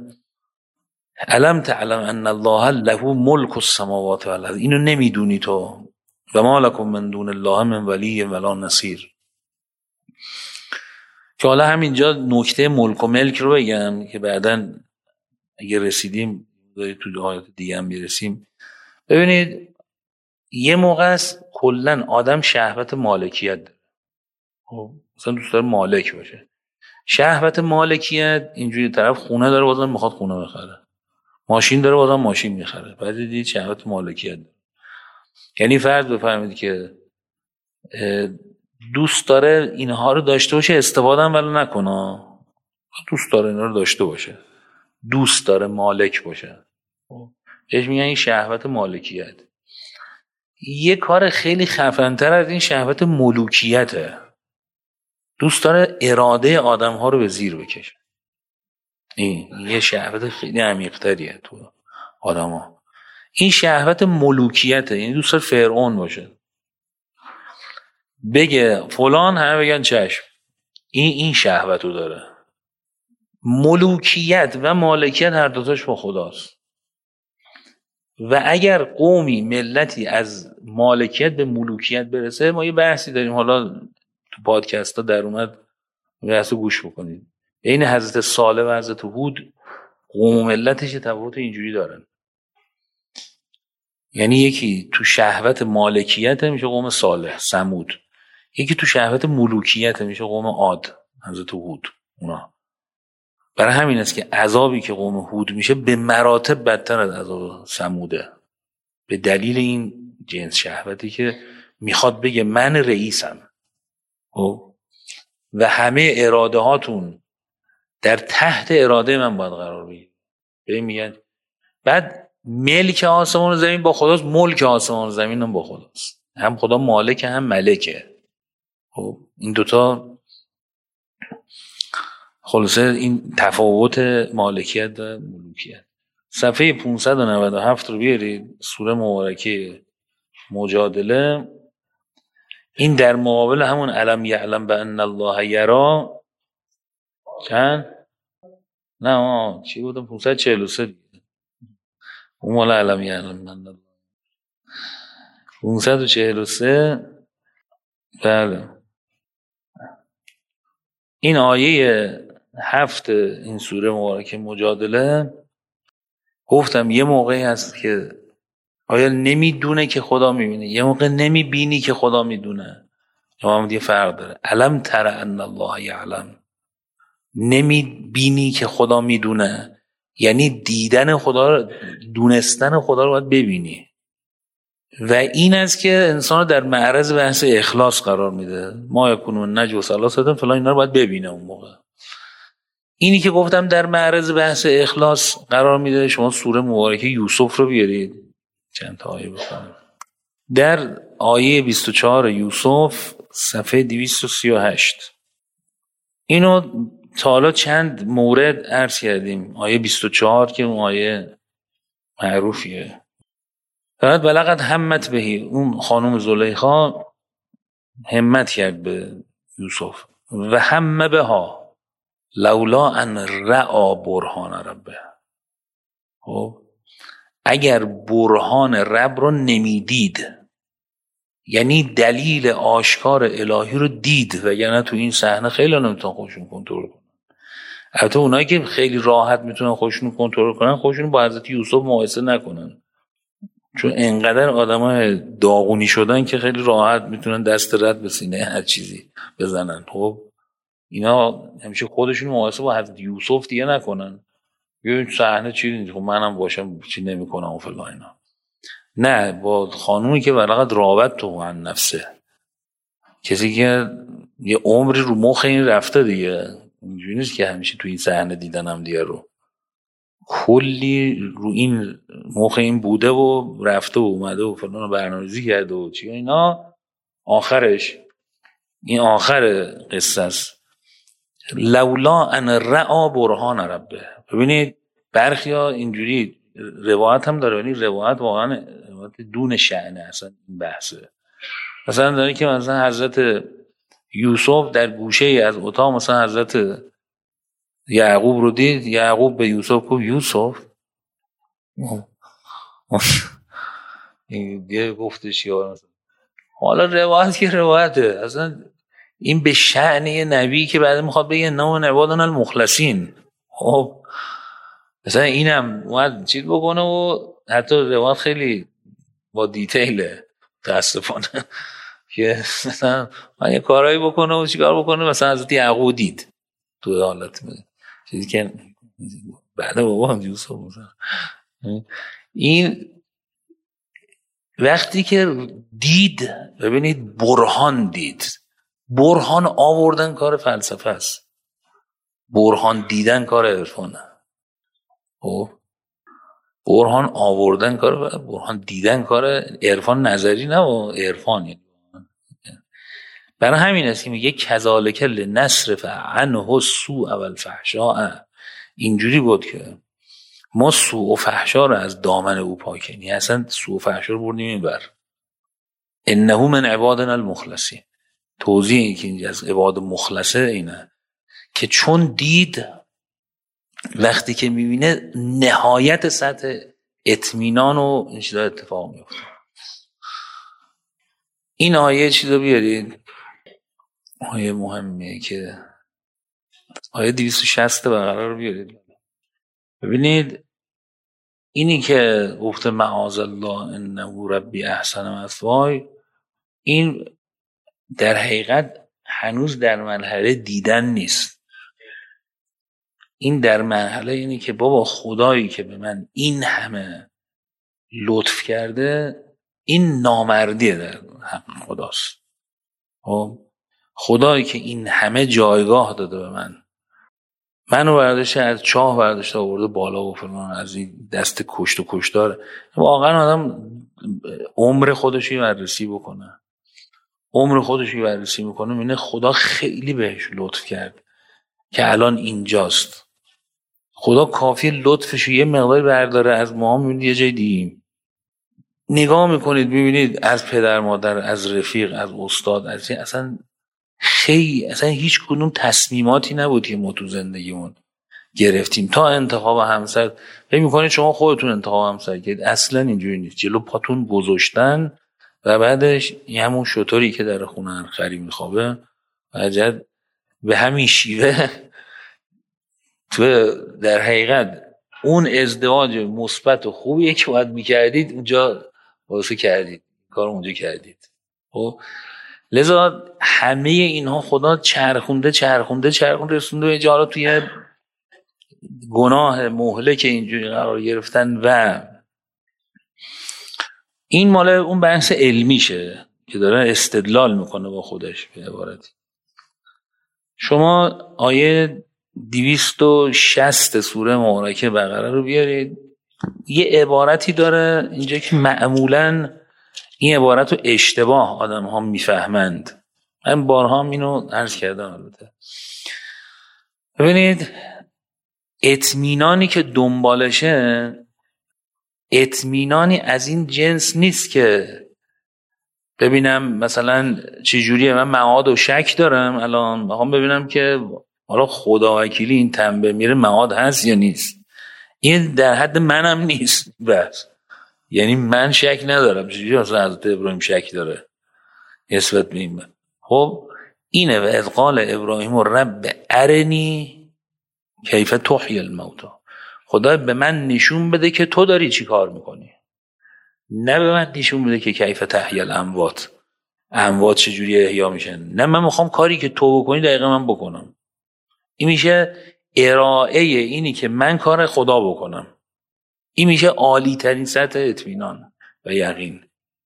علم تعلم ان الله له ملک السماوات والارض، اینو نمیدونی تو. و ما لکم من دون الله من ولی ولا نصیر. که حالا همینجا نکته ملک و ملک رو بگم که بعداً اگه رسیدیم تو آیات دیگه هم برسیم. ببینید یه موقع است کلن آدم شهوت مالکیت داره، خب مثلا دوست داره مالک باشه. شهوت مالکیت اینجوری طرف خونه داره بازم میخواد خونه بخره، ماشین داره بازم ماشین میخره، بعد دید شهوت مالکیت داره. یعنی فرض بفرمایید که دوست داره اینها رو داشته باشه، استفاده هم ولی نکنه، دوست داره اینا رو داشته باشه، دوست داره مالک باشه، بهش میگن این شهوت مالکیت. یه کار خیلی خفن‌تر از این شهوت ملوکیته، دوست داره اراده آدم ها رو به زیر بکشه. این یه شهوت خیلی عمیق‌تریه تو آدم ها. این شهوت ملوکیته، یعنی دوست داره فرعون باشه، بگه فلان همه بگن چشم، این این شهوت رو داره. ملوکیت و مالکیت هر دوتاش با خداست. و اگر قومی ملتی از مالکیت به ملوکیت برسه، ما یه بحثی داریم حالا تو پادکست ها در اومد، بحثو گوش بکنید، بین حضرت صالح و حضرت هود قوم ملتش تفاوت اینجوری دارن. یعنی یکی تو شهوت مالکیت میشه قوم صالح ثمود، یکی تو شهوت ملوکیت میشه قوم عاد حضرت هود. اونا برای همین است که عذابی که قوم هود میشه به مراتب بدتر از عذاب ثموده، به دلیل این جنس شهوتی که میخواد بگه من رئیسم و همه اراده هاتون در تحت اراده من باید قرار بگیره. به میگن بعد ملک آسمان و زمین با خداست، ملک آسمان و زمین هم با خداست، هم خدا مالک هم ملکه. خب این دوتا خلاصه این تفاوت مالکیت و ملوکیت. صفحه پانصد و نود و هفت رو بیارید، سوره مبارکه مجادله. این در مقابل همون علم یعلم بان الله یرا چند نه آه چی بودم پانصد و چهل و سه اون مال علم یعلم بان الله پانصد و چهل و سه. بله این آیه هفت این سوره مبارکه مجادله، گفتم یه موقعی هست که آیا نمیدونه که خدا میبینه، یه موقع نمیبینی که خدا میدونه. جواب دیگه فرق داره. علم تر ان الله یعلم، نمیبینی که خدا میدونه، یعنی دیدن خدا رو، دونستن خدا رو باید ببینی. و این است که انسان رو در معرض بحث اخلاص قرار میده. ما یکونون نجوا ثلاثه فلان، اینا رو باید ببینه اون موقع. اینی که گفتم در معرض بحث اخلاص قرار میده، شما سوره مبارکه یوسف رو بیارید چند تا آیه بخونید. در آیه بیست و چهار یوسف صفحه دویست و سی و هشت اینو تا حالا چند مورد عرض کردیم. آیه بیست و چهار که اون آیه معروفیه، فقط بلغت همت بهی، اون خانم زلیخا همت کرد به یوسف و هم بها لولا ان رعا برهان ربه. خب اگر برهان رب رو نمیدید، یعنی دلیل آشکار الهی رو دید، وگرنه تو این صحنه خیلی نمیتونن خودشون کنترل کنن. البته اونایی که خیلی راحت میتونن خودشون کنترل کنن، خودشون با حضرت یوسف مقایسه نکنن، چون انقدر آدمای داغونی شدن که خیلی راحت میتونن دست رد به سینه هر چیزی بزنن. خب اینا همیشه خودشون مقایسه با حضرت یوسف دیگه نکنن. یه صحنه چی نیست، خب منم باشم چی نمیکنم و فلان اینا. نه، با خانومی که بلغت راوت تو عن نفسه، کسی که یه عمری رو مخ این رفته دیگه، اینجوری نیست که همیشه تو این صحنه دیدنم دیگه، رو کلی رو این مخ این بوده و رفته و اومده و فلان برنامه‌ریزی کرده و چی اینا. آخرش این آخر قصه است، لولا ان رعا برهان ربه. ببینید برخیا اینجوری روایت هم داره، ولی روایت واقعا روایت دون شأنه اصلا این بحثه. مثلا داره که مثلا حضرت یوسف در گوشه ای از اتاق مثلا حضرت یعقوب رو دید، یعقوب به یوسف گفت یوسف دیگه گفتش یا حالا روایت که روایته، اصلا این به شأن نبی که بعد میخواد بگه نه عبادنا المخلصین. خب مثلا اینم اومد چیز بکنه و حتی روایت خیلی با دیتیله متاسفانه که مثلا من یه کارایی بکنه و چیکار بکنه، مثلا حضرت یعقوب دید تو حالت چیزی که بعد بابا هم یوسف مثلا این وقتی که دید، ببینید برهان دید، برهان آوردن کار فلسفه است، برهان دیدن کار عرفانه. خب برهان آوردن کار، برهان دیدن کار عرفان نظری نه و عرفانی. برای همین است که میگه کذالک لنصرف عنه السوء والفحشاء، اینجوری بود که ما سوء و فحشا رو از دامن او پاکیم، یعنی اصلا سوء و فحشا رو بردیم اینور. انه من عبادنا المخلصین. توضیح این که اینجا از عباد مخلصه اینه که چون دید، وقتی که میبینه نهایت سطح اطمینان و این چیزا اتفاق میفته. این آیه چیزا بیارید، آیه مهمیه که آیه دویست و شصت بقره رو بیارید. ببینید اینی که گفته معاذ الله انه ربی احسن مثوای، این در حقیقت هنوز در مرحله دیدن نیست. این در مرحله اینی که بابا خدایی که به من این همه لطف کرده، این نامردیه در حق خداست. خدایی که این همه جایگاه داده به من، منو برداشته از چاه برداشته آورده بالا و فلان، از این دست کشت و کشتار. واقعا آدم عمر خودشی بررسی بکنه، عمر خودشی بررسی میکنه میبینه خدا خیلی بهش لطف کرد که الان اینجاست. خدا کافی لطفش یه مقدار برداره از ما، میبینید یه جای دیگه نگاه میکنید میبینید از پدر مادر، از رفیق، از استاد، از اصلا خیلی اصلا هیچ کدوم تصمیماتی نبود که ما تو زندگیمون گرفتیم تا انتخاب همسر. فکر میکنید شما خودتون انتخاب همسر کردید، اصلا اینجوری نیست. جلو پاتون گذاشتن و بعدش همون شطوری که در خونه خری میخوابه عجب به همین شیوه تو در حقیقت اون ازدواج مثبت و خوبیه که باید میکردید اونجا واسه کردید، کار اونجا کردید. خب لذا همه اینها خدا چرخونده چرخونده چرخونده رسونده به جالا توی گناه مهلک اینجوری قرار گرفتن و این مال اون بحث علمیشه که داره استدلال میکنه با خودش به عبارتی. شما آیه دویست و شصت سوره مبارکه بقره رو بیارید، یه عبارتی داره اینجا که معمولاً این عبارت رو اشتباه آدم ها میفهمند. من بارها هم اینو عرض کردم. البته ببینید، اطمینانی که دنبالشه اطمینانی از این جنس نیست که ببینم مثلا چجوریه، من معاد و شک دارم الان میخوام ببینم که حالا خدا وکیلی این تنبه میره معاد هست یا نیست. این در حد منم نیست. بس یعنی من شک ندارم، چجوری اصلا حضرت ابراهیم شک داره نسبت به این؟ خب اینه، و اذ قال ابراهیم رب ارنی کیف تحیی الموتی، خدا به من نشون بده که تو داری چی کار میکنی، نه به من نشون بده که کیف تحیی الاموات، اموات چجوری احیا میشن. نه، من میخوام کاری که تو بکنی دقیقا من بکنم. این میشه ارائه اینی که من کار خدا بکنم. این میشه عالی ترین سطح اطمینان و یقین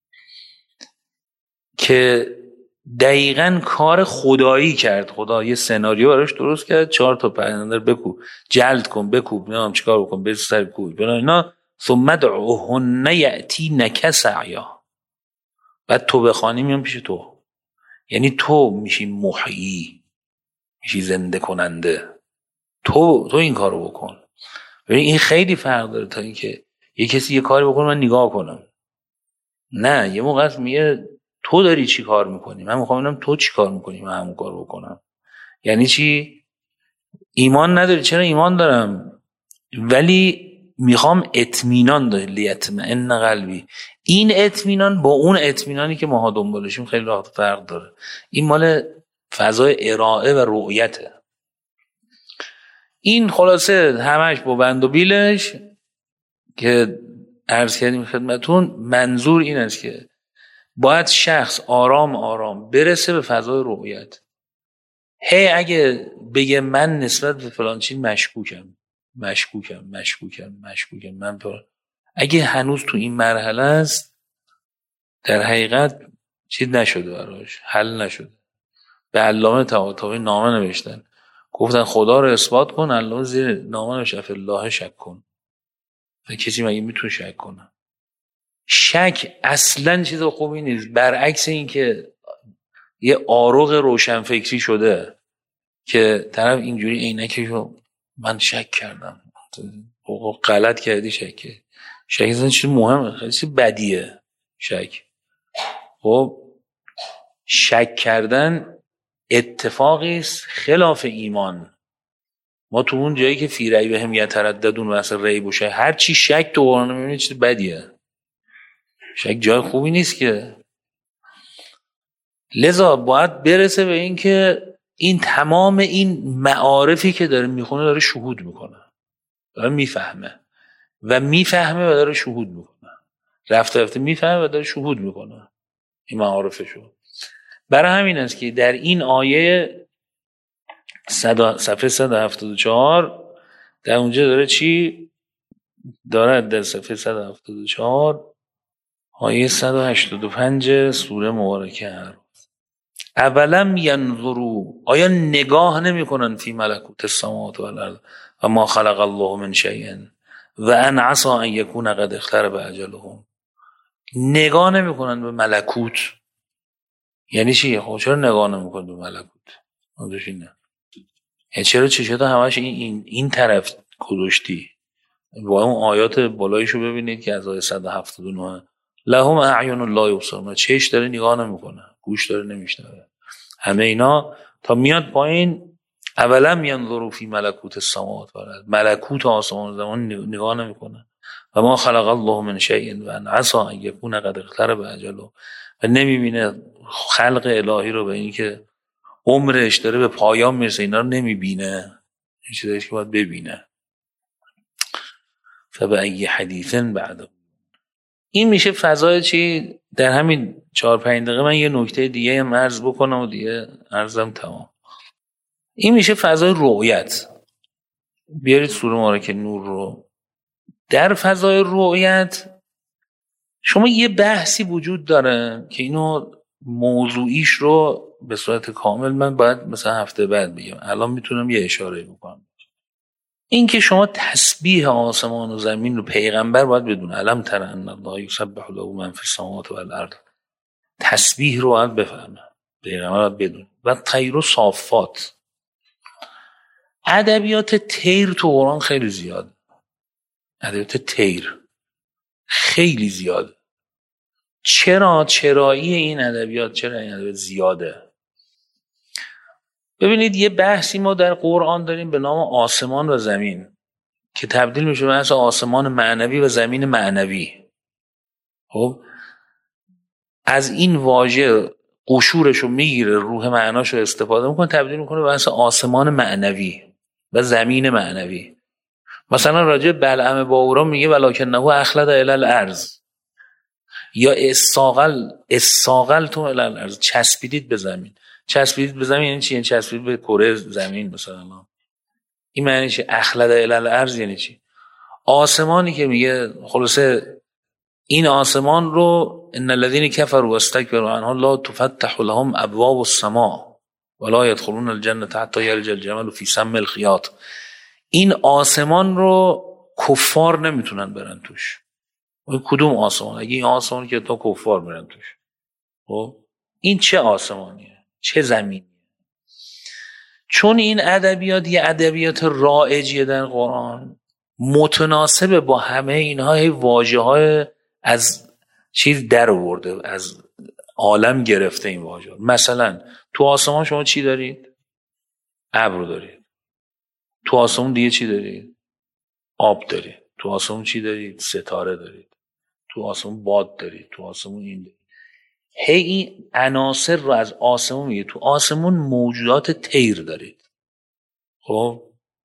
که دقیقاً کار خدایی کرد. خدا یه سناریو براش درست کرد، چهار تا پرنده بکوب، جلد کن، بکوب، نمیدونم چیکار بکن، بریز سر کوی، بنا اینا ثم ادعوهن یأتینک سعیا. بعد تو بخوانی میام پیش تو، یعنی تو میشی محیی، میشی زنده کننده. تو تو این کارو بکن. ببین این خیلی فرق داره تا اینکه یه کسی یه کاری بکنه من نگاه کنم. نه، یه موقع است میگه تو داری چی کار میکنی، من میخوام ببینم تو چی کار میکنی، من همون کار بکنم. یعنی چی؟ ایمان نداری؟ چرا ایمان دارم، ولی میخوام اطمینان داری، لیطمئن قلبی. این اطمینان با اون اطمینانی که ماها دنبالشیم خیلی راه فرق داره. این مال فضای ارائه و رؤیته. این خلاصه همش با بند و بیلش که عرض کردیم خدمتون. منظور این است که باید شخص آرام آرام برسه به فضای رؤیت. هی اگه بگه من نسبت به فلان چیز مشکوکم مشکوکم مشکوکم مشکوکم من پر... اگه هنوز تو این مرحله است، در حقیقت چیز نشده براش، حل نشده. به علامه طباطبایی نامه نوشتن، گفتن خدا رو اثبات کن، علامه زیر نامه نوشت فی الله شک کن. و کسی مگه میتونه شک کنه؟ شک اصلا چیز خوبی نیست. برعکس این که یه آروغ روشنفکری شده که طرف اینجوری عینکشو من شک کردم، غلط کردی. شک شک اصلا چیز مهمه، خیلی چیز بدیه شک. خب شک کردن اتفاقی است خلاف ایمان. ما تو اون جایی که فی ریب هم یترددون و اصلا ریب و شک، هر چی شک تو قرآن میبینی چیز بدیه. شک جای خوبی نیست که. لذا باید برسه به این که این تمام این معارفی که داره میخونه داره شهود میکنه، داره میفهمه و میفهمه و داره شهود میکنه، رفته رفته میفهمه و داره شهود میکنه این معارفشو. برای همین است که در این آیه صفحه صد و هفتاد و چهار در اونجا داره چی داره؟ در صفحه صد و هفتاد و چهار آیه صد و هشتاد و پنج سوره مبارکه هر اولم ینظروا، آیا نگاه نمی کنن فی ملکوت السماوات و الارض و ما خلق الله من شیء و ان عسى ان یکون قد اقترب اجلهم. نگاه نمی کنن به ملکوت. یعنی چی؟ خب چرا نگاه نمی کنن به ملکوت؟ اونش اینه، یعنی چرا چشات همش این این این طرف گذاشتی؟ با اون آیات بالایشو ببینید که از آیه صد و هفتاد و نه لهم اعین لا یبصرون، چش داره نگاه نمیکنه، گوش داره نمیشنوه، همه اینا تا میاد پایین اولم ینظروا فی ملکوت السماوات و الارض، ملکوت آسمان و زمان نگاه نمیکنه. و ما خلق الله من شیء و ان عسى ان یکون قد اقترب اجله، و نمیبینه خلق الهی رو به این که عمرش داره به پایان میرسه، اینا رو نمیبینه. این چیزایی که باید ببینه. فبأی حدیث بعده. این میشه فضای چی؟ در همین چهار پنج دقیقه من یه نکته دیگه هم عرض بکنم و دیگه عرضم تمام. این میشه فضای رؤیت. بیارید سوره مبارکه نور رو. در فضای رؤیت شما یه بحثی وجود داره که اینو موضوعیش رو به صورت کامل من باید مثلا هفته بعد بگم، الان میتونم یه اشاره بکنم. این که شما تسبیح آسمان و زمین رو پیغمبر باید بدونه، الم تر ان الله یسبح له من فی السماوات والارض، تسبیح رو باید بفهمه، پیغمبر باید بدونه. و طیر و صافات، ادبیات طیر تو قرآن خیلی زیاد، ادبیات طیر خیلی زیاده. چرا چرایی این ادبیات، چرا این ادبیات زیاده؟ ببینید یه بحثی ما در قرآن داریم به نام آسمان و زمین که تبدیل میشه به بحث آسمان معنوی و زمین معنوی. خب از این واژه قشورش رو میگیره، روح معناش رو استفاده میکنه، تبدیل میکنه به بحث آسمان معنوی و زمین معنوی. مثلا راجع بلعم باورا میگه ولکنه اخلد الی الارض، یا استاقل استاقل تو الی الارض، چسبیدید به زمین. چسبیدید به زمین یعنی چی؟ یعنی چسبیدید به کره زمین مثلا. این معنی چی؟ اخلد الی الارض یعنی چی؟ آسمانی که میگه خلاصه این آسمان رو ان الذين كفروا واستكبروا عنه لا تفتح لهم ابواب السماء ولا يدخلون الجنه حتى يلج الجمل في سم الخياط، این آسمان رو کفار نمیتونن برن توش. کدوم آسمان؟ اگه این آسمان که تا کفار برن توش، خب این چه آسمانیه؟ چه زمینیه؟ چون این ادبیات یه ادبیات رایجیه در قرآن، متناسب با همه اینها واژه‌های از چیز در آورده، از عالم گرفته این واژه. مثلا تو آسمان شما چی دارید؟ ابر دارید. تو آسمان دیگه چی دارید؟ آب دارید. تو آسمان چی دارید؟ ستاره دارید. تو آسمان باد دارید. تو آسمان این دارید. هی این عناصر رو از آسمان میگه. تو آسمان موجودات طیر دارید. خب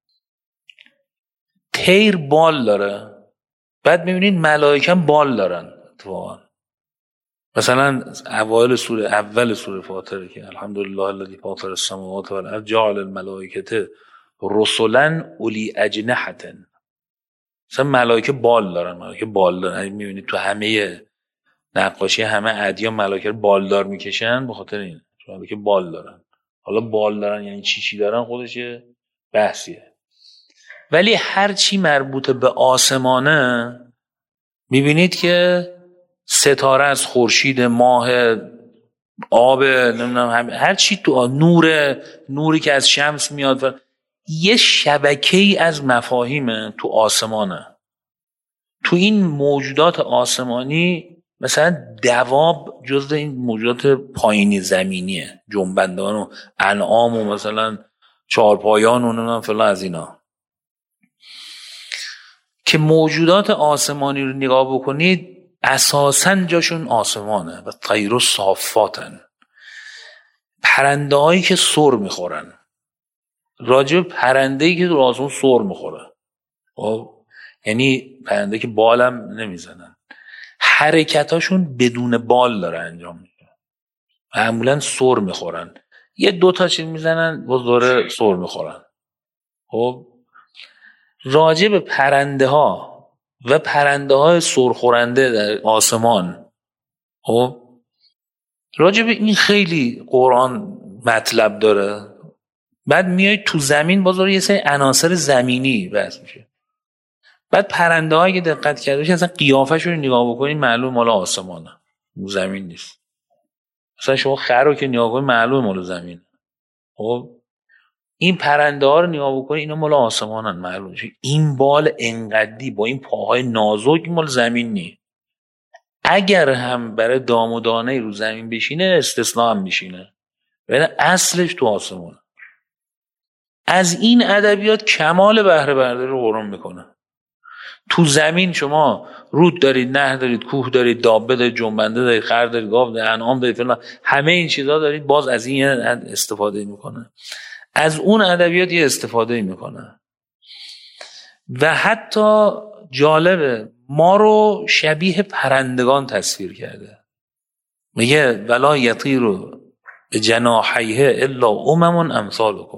طیر بال داره، بعد میبینید ملائکه بال دارن اتفاقا. مثلا اوایل سوره اول سوره فاطر که الحمدلله الذی فاطر السماوات والارض جعل الملائکه رسلا اولی اجنحه، مثلا ملائکه بال دارن، ملائکه بال دارن. میبینید تو همه نقاشی همه ادیان ملائکه رو بالدار میکشن به خاطر این، چون ملائکه بال دارن. حالا بال دارن یعنی چی چی دارن خودش بحثیه. ولی هر چی مربوط به آسمانه میبینید که ستاره از خورشید، ماه، آب، نمیدونم هر چی تو نور، نوری که از شمس میاد، یه شبکه‌ای از مفاهیم تو آسمانه. تو این موجودات آسمانی مثلا دواب جزء این موجودات پایینی زمینیه، جنبندگان و انعام و مثلا چهارپایان و نمیدونم فلان از اینا. که موجودات آسمانی رو نگاه بکنید اساساً جاشون آسمانه و طیر و صافاتن، پرنده هایی که سر میخورن. راجع به پرنده‌ای که در آسمان سر میخوره، یعنی پرنده که بالم نمیزنن، حرکتاشون بدون بال داره انجام میشه، معمولاً سر میخورن، یه دو تا چیز میزنن باز دوره سر میخورن. خب راجع به پرنده ها و پرنده های سرخورنده در آسمان، خب راجع به این خیلی قرآن مطلب داره. بعد میای تو زمین بازار یه سری عناصر زمینی بحث میشه. بعد پرنده هایی که دقت کرده باشی اصلا قیافش رو نگاه بکنی معلوم مال آسمانه، زمین نیست. مثلا شما خر رو که نگاه کنی معلوم مال زمین. خب این پرنده ها رو نگاه بکنی اینا مال آسمانن، معلوم میشه این بال انقدی با این پاهای نازک مال زمین نی. اگر هم برای دام و دانه رو زمین بشینه استثناء هم میشینه، ولی اصلش تو آسمانه. از این ادبیات کمال بهره برداری رو قرآن میکنه. تو زمین شما رود دارید، نهر دارید، کوه دارید، دابه دارید، جنبنده دارید، خر دارید، گاو دارید، انعام دارید فلان، همه این چیزا دارید، باز از این استفاده میکنه. از اون ادبیات یه استفاده میکنه. و حتی جالبه ما رو شبیه پرندگان تصویر کرده. میگه ولا یطیر جناحیه الا امم امثالکم،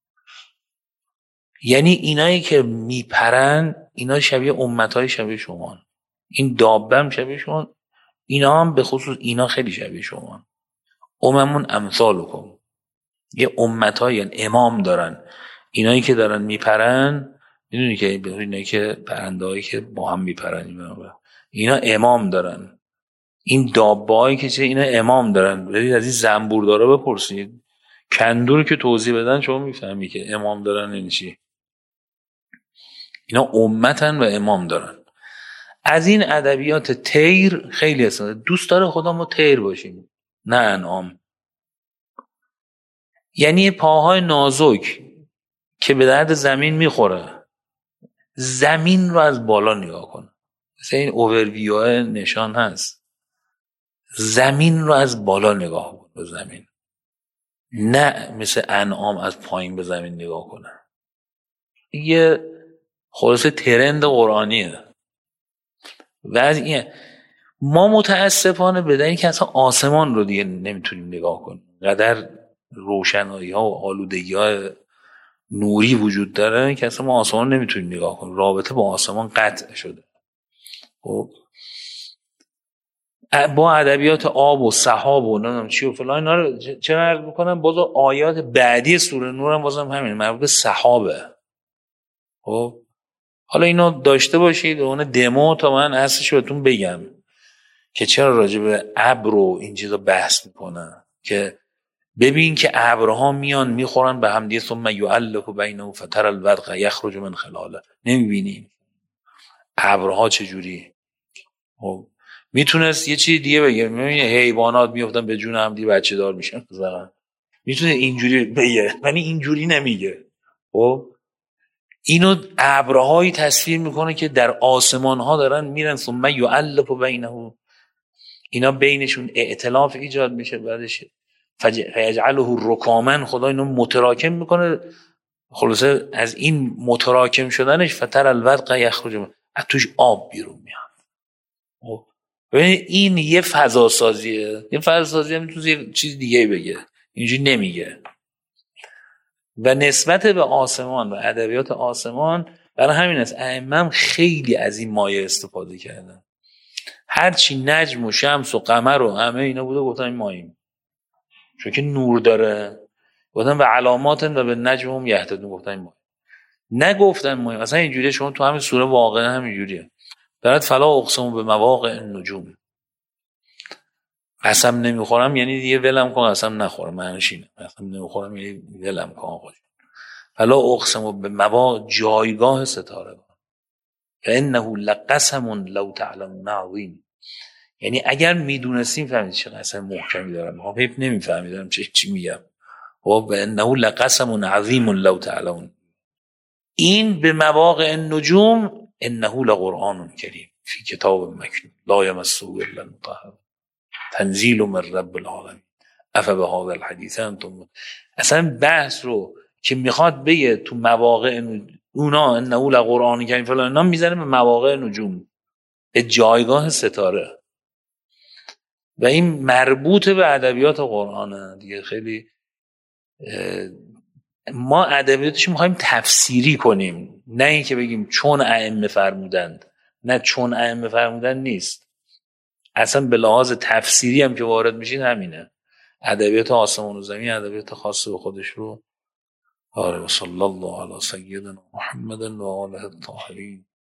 یعنی اینایی که میپرن اینا شبیه امتهای شبیه شما، این دابه هم شبیه شما، اینا هم به خصوص اینا خیلی شبیه شما. اممون امثالکم، یه امت‌های یعنی امام دارن. اینایی که دارن میپرن، میدونی که اینایی که پرنده‌هایی که با هم میپرن اینا امام دارن. این دابه‌هایی که چه اینا امام دارن. برید از این زنبوردارا بپرسید، کندو رو که توضیح بدن شما میفهمی که امام دارن یعنی چی. اینا امتن و امام دارن. از این ادبیات طیر خیلی هست. دوست داره خدا ما طیر باشیم نه انعام. یعنی پاهای نازک که به درد زمین میخوره، زمین رو از بالا نگاه کنه. مثل این اوورویو نشان هست، زمین رو از بالا نگاه کن به زمین، نه مثل انعام از پایین به زمین نگاه کنه. یه خلاصه ترند قرآنیه. و از این ما متاسفانه بدنی که اصلا آسمان رو دیگه نمیتونیم نگاه کنیم، قدر روشنایی ها و آلودگی ها نوری وجود داره که اصلا ما آسمان نمیتونیم نگاه کنیم. رابطه با آسمان قطع شده. خب با ادبیات آب و سحاب و نمیدونم چی و فلان اینا رو چه عرض میکنم. باز آیات بعدی سوره نور هم بازم همین مربوط به سحابه. خب حالا اینو داشته باشید اون دمو تا من اصلش بهتون بگم که چرا راجع به ابر و این چیزا بحث میکنن. که ببین که ابرها میان میخورن به هم دیگه، ثم یؤلف بینه فتر الودق یخرج من خلاله. نمیبینیم ابرها چجوری؟ خب میتونست یه چیز دیگه بگه، میبینی حیوانات میافتن به جون هم دیگه بچه دار میشن مثلا، میتونه اینجوری بگه ولی اینجوری نمیگه. خب اینو ابرهایی تصویر میکنه که در آسمان ها دارن میرن، ثم یؤلف بینه، اینا بینشون ائتلاف ایجاد میشه، بعدش فیجعله رکاما، خدا اینو متراکم میکنه. خلاصه از این متراکم شدنش فتر الودق یخرج از توش آب بیرون میاد. ببینید این یه فضا سازیه. یه فضا سازی هم میتونه یه چیز دیگه بگه، اینجوری نمیگه. و نسبت به آسمان و ادبیات آسمان برای همین است ائمه خیلی از این مایه استفاده کردن. هرچی نجم و شمس و قمر و همه اینا بوده گفتن این ماییم، چون که نور داره. گفتن به علامات و به نجم هم یهتدون، گفتن این ماییم. نگفتن ماییم. اصلا اینجوریه. شما تو همین سوره واقعا همینجوریه. دارد فلا اقسم به مواقع النجوم، قسم نمیخورم یعنی دیگه ولم کن، قسم نخورم معنیش اینه. قسم نمیخورم یعنی ولم کن آقا. فلا اقسم به مواقع، جایگاه ستاره. انه لقسم لو تعلمون عظیم، یعنی اگر میدونستیم فهمید چه قسم محکمی دارم. ما پیپ نمیفهمیدم چه چی میگم. و انه لقسم عظیم لو تعلمون. این به مواقع النجوم انه لقرآن کریم فی کتاب مکنون لا یمسه الا المطهرون تنزیل من رب العالمین افبهذا الحدیث انتم. اصلا بحث رو که میخواد بگه تو مواقع اونا انه لقرآن کریم فلان، اینا میزنه به مواقع نجوم، به جایگاه ستاره. و این مربوط به ادبیات قرآنه دیگه. خیلی ما ادبیاتش میخوایم تفسیری کنیم، نه اینکه بگیم چون ائمه فرمودند. نه چون ائمه فرمودند نیست، اصلا به لحاظ تفسیری هم که وارد میشین همینه. ادبیات آسمان و زمین ادبیات خاصه به خودش رو. آره. و صلی الله علی سیدنا محمد و آله الطاهرین.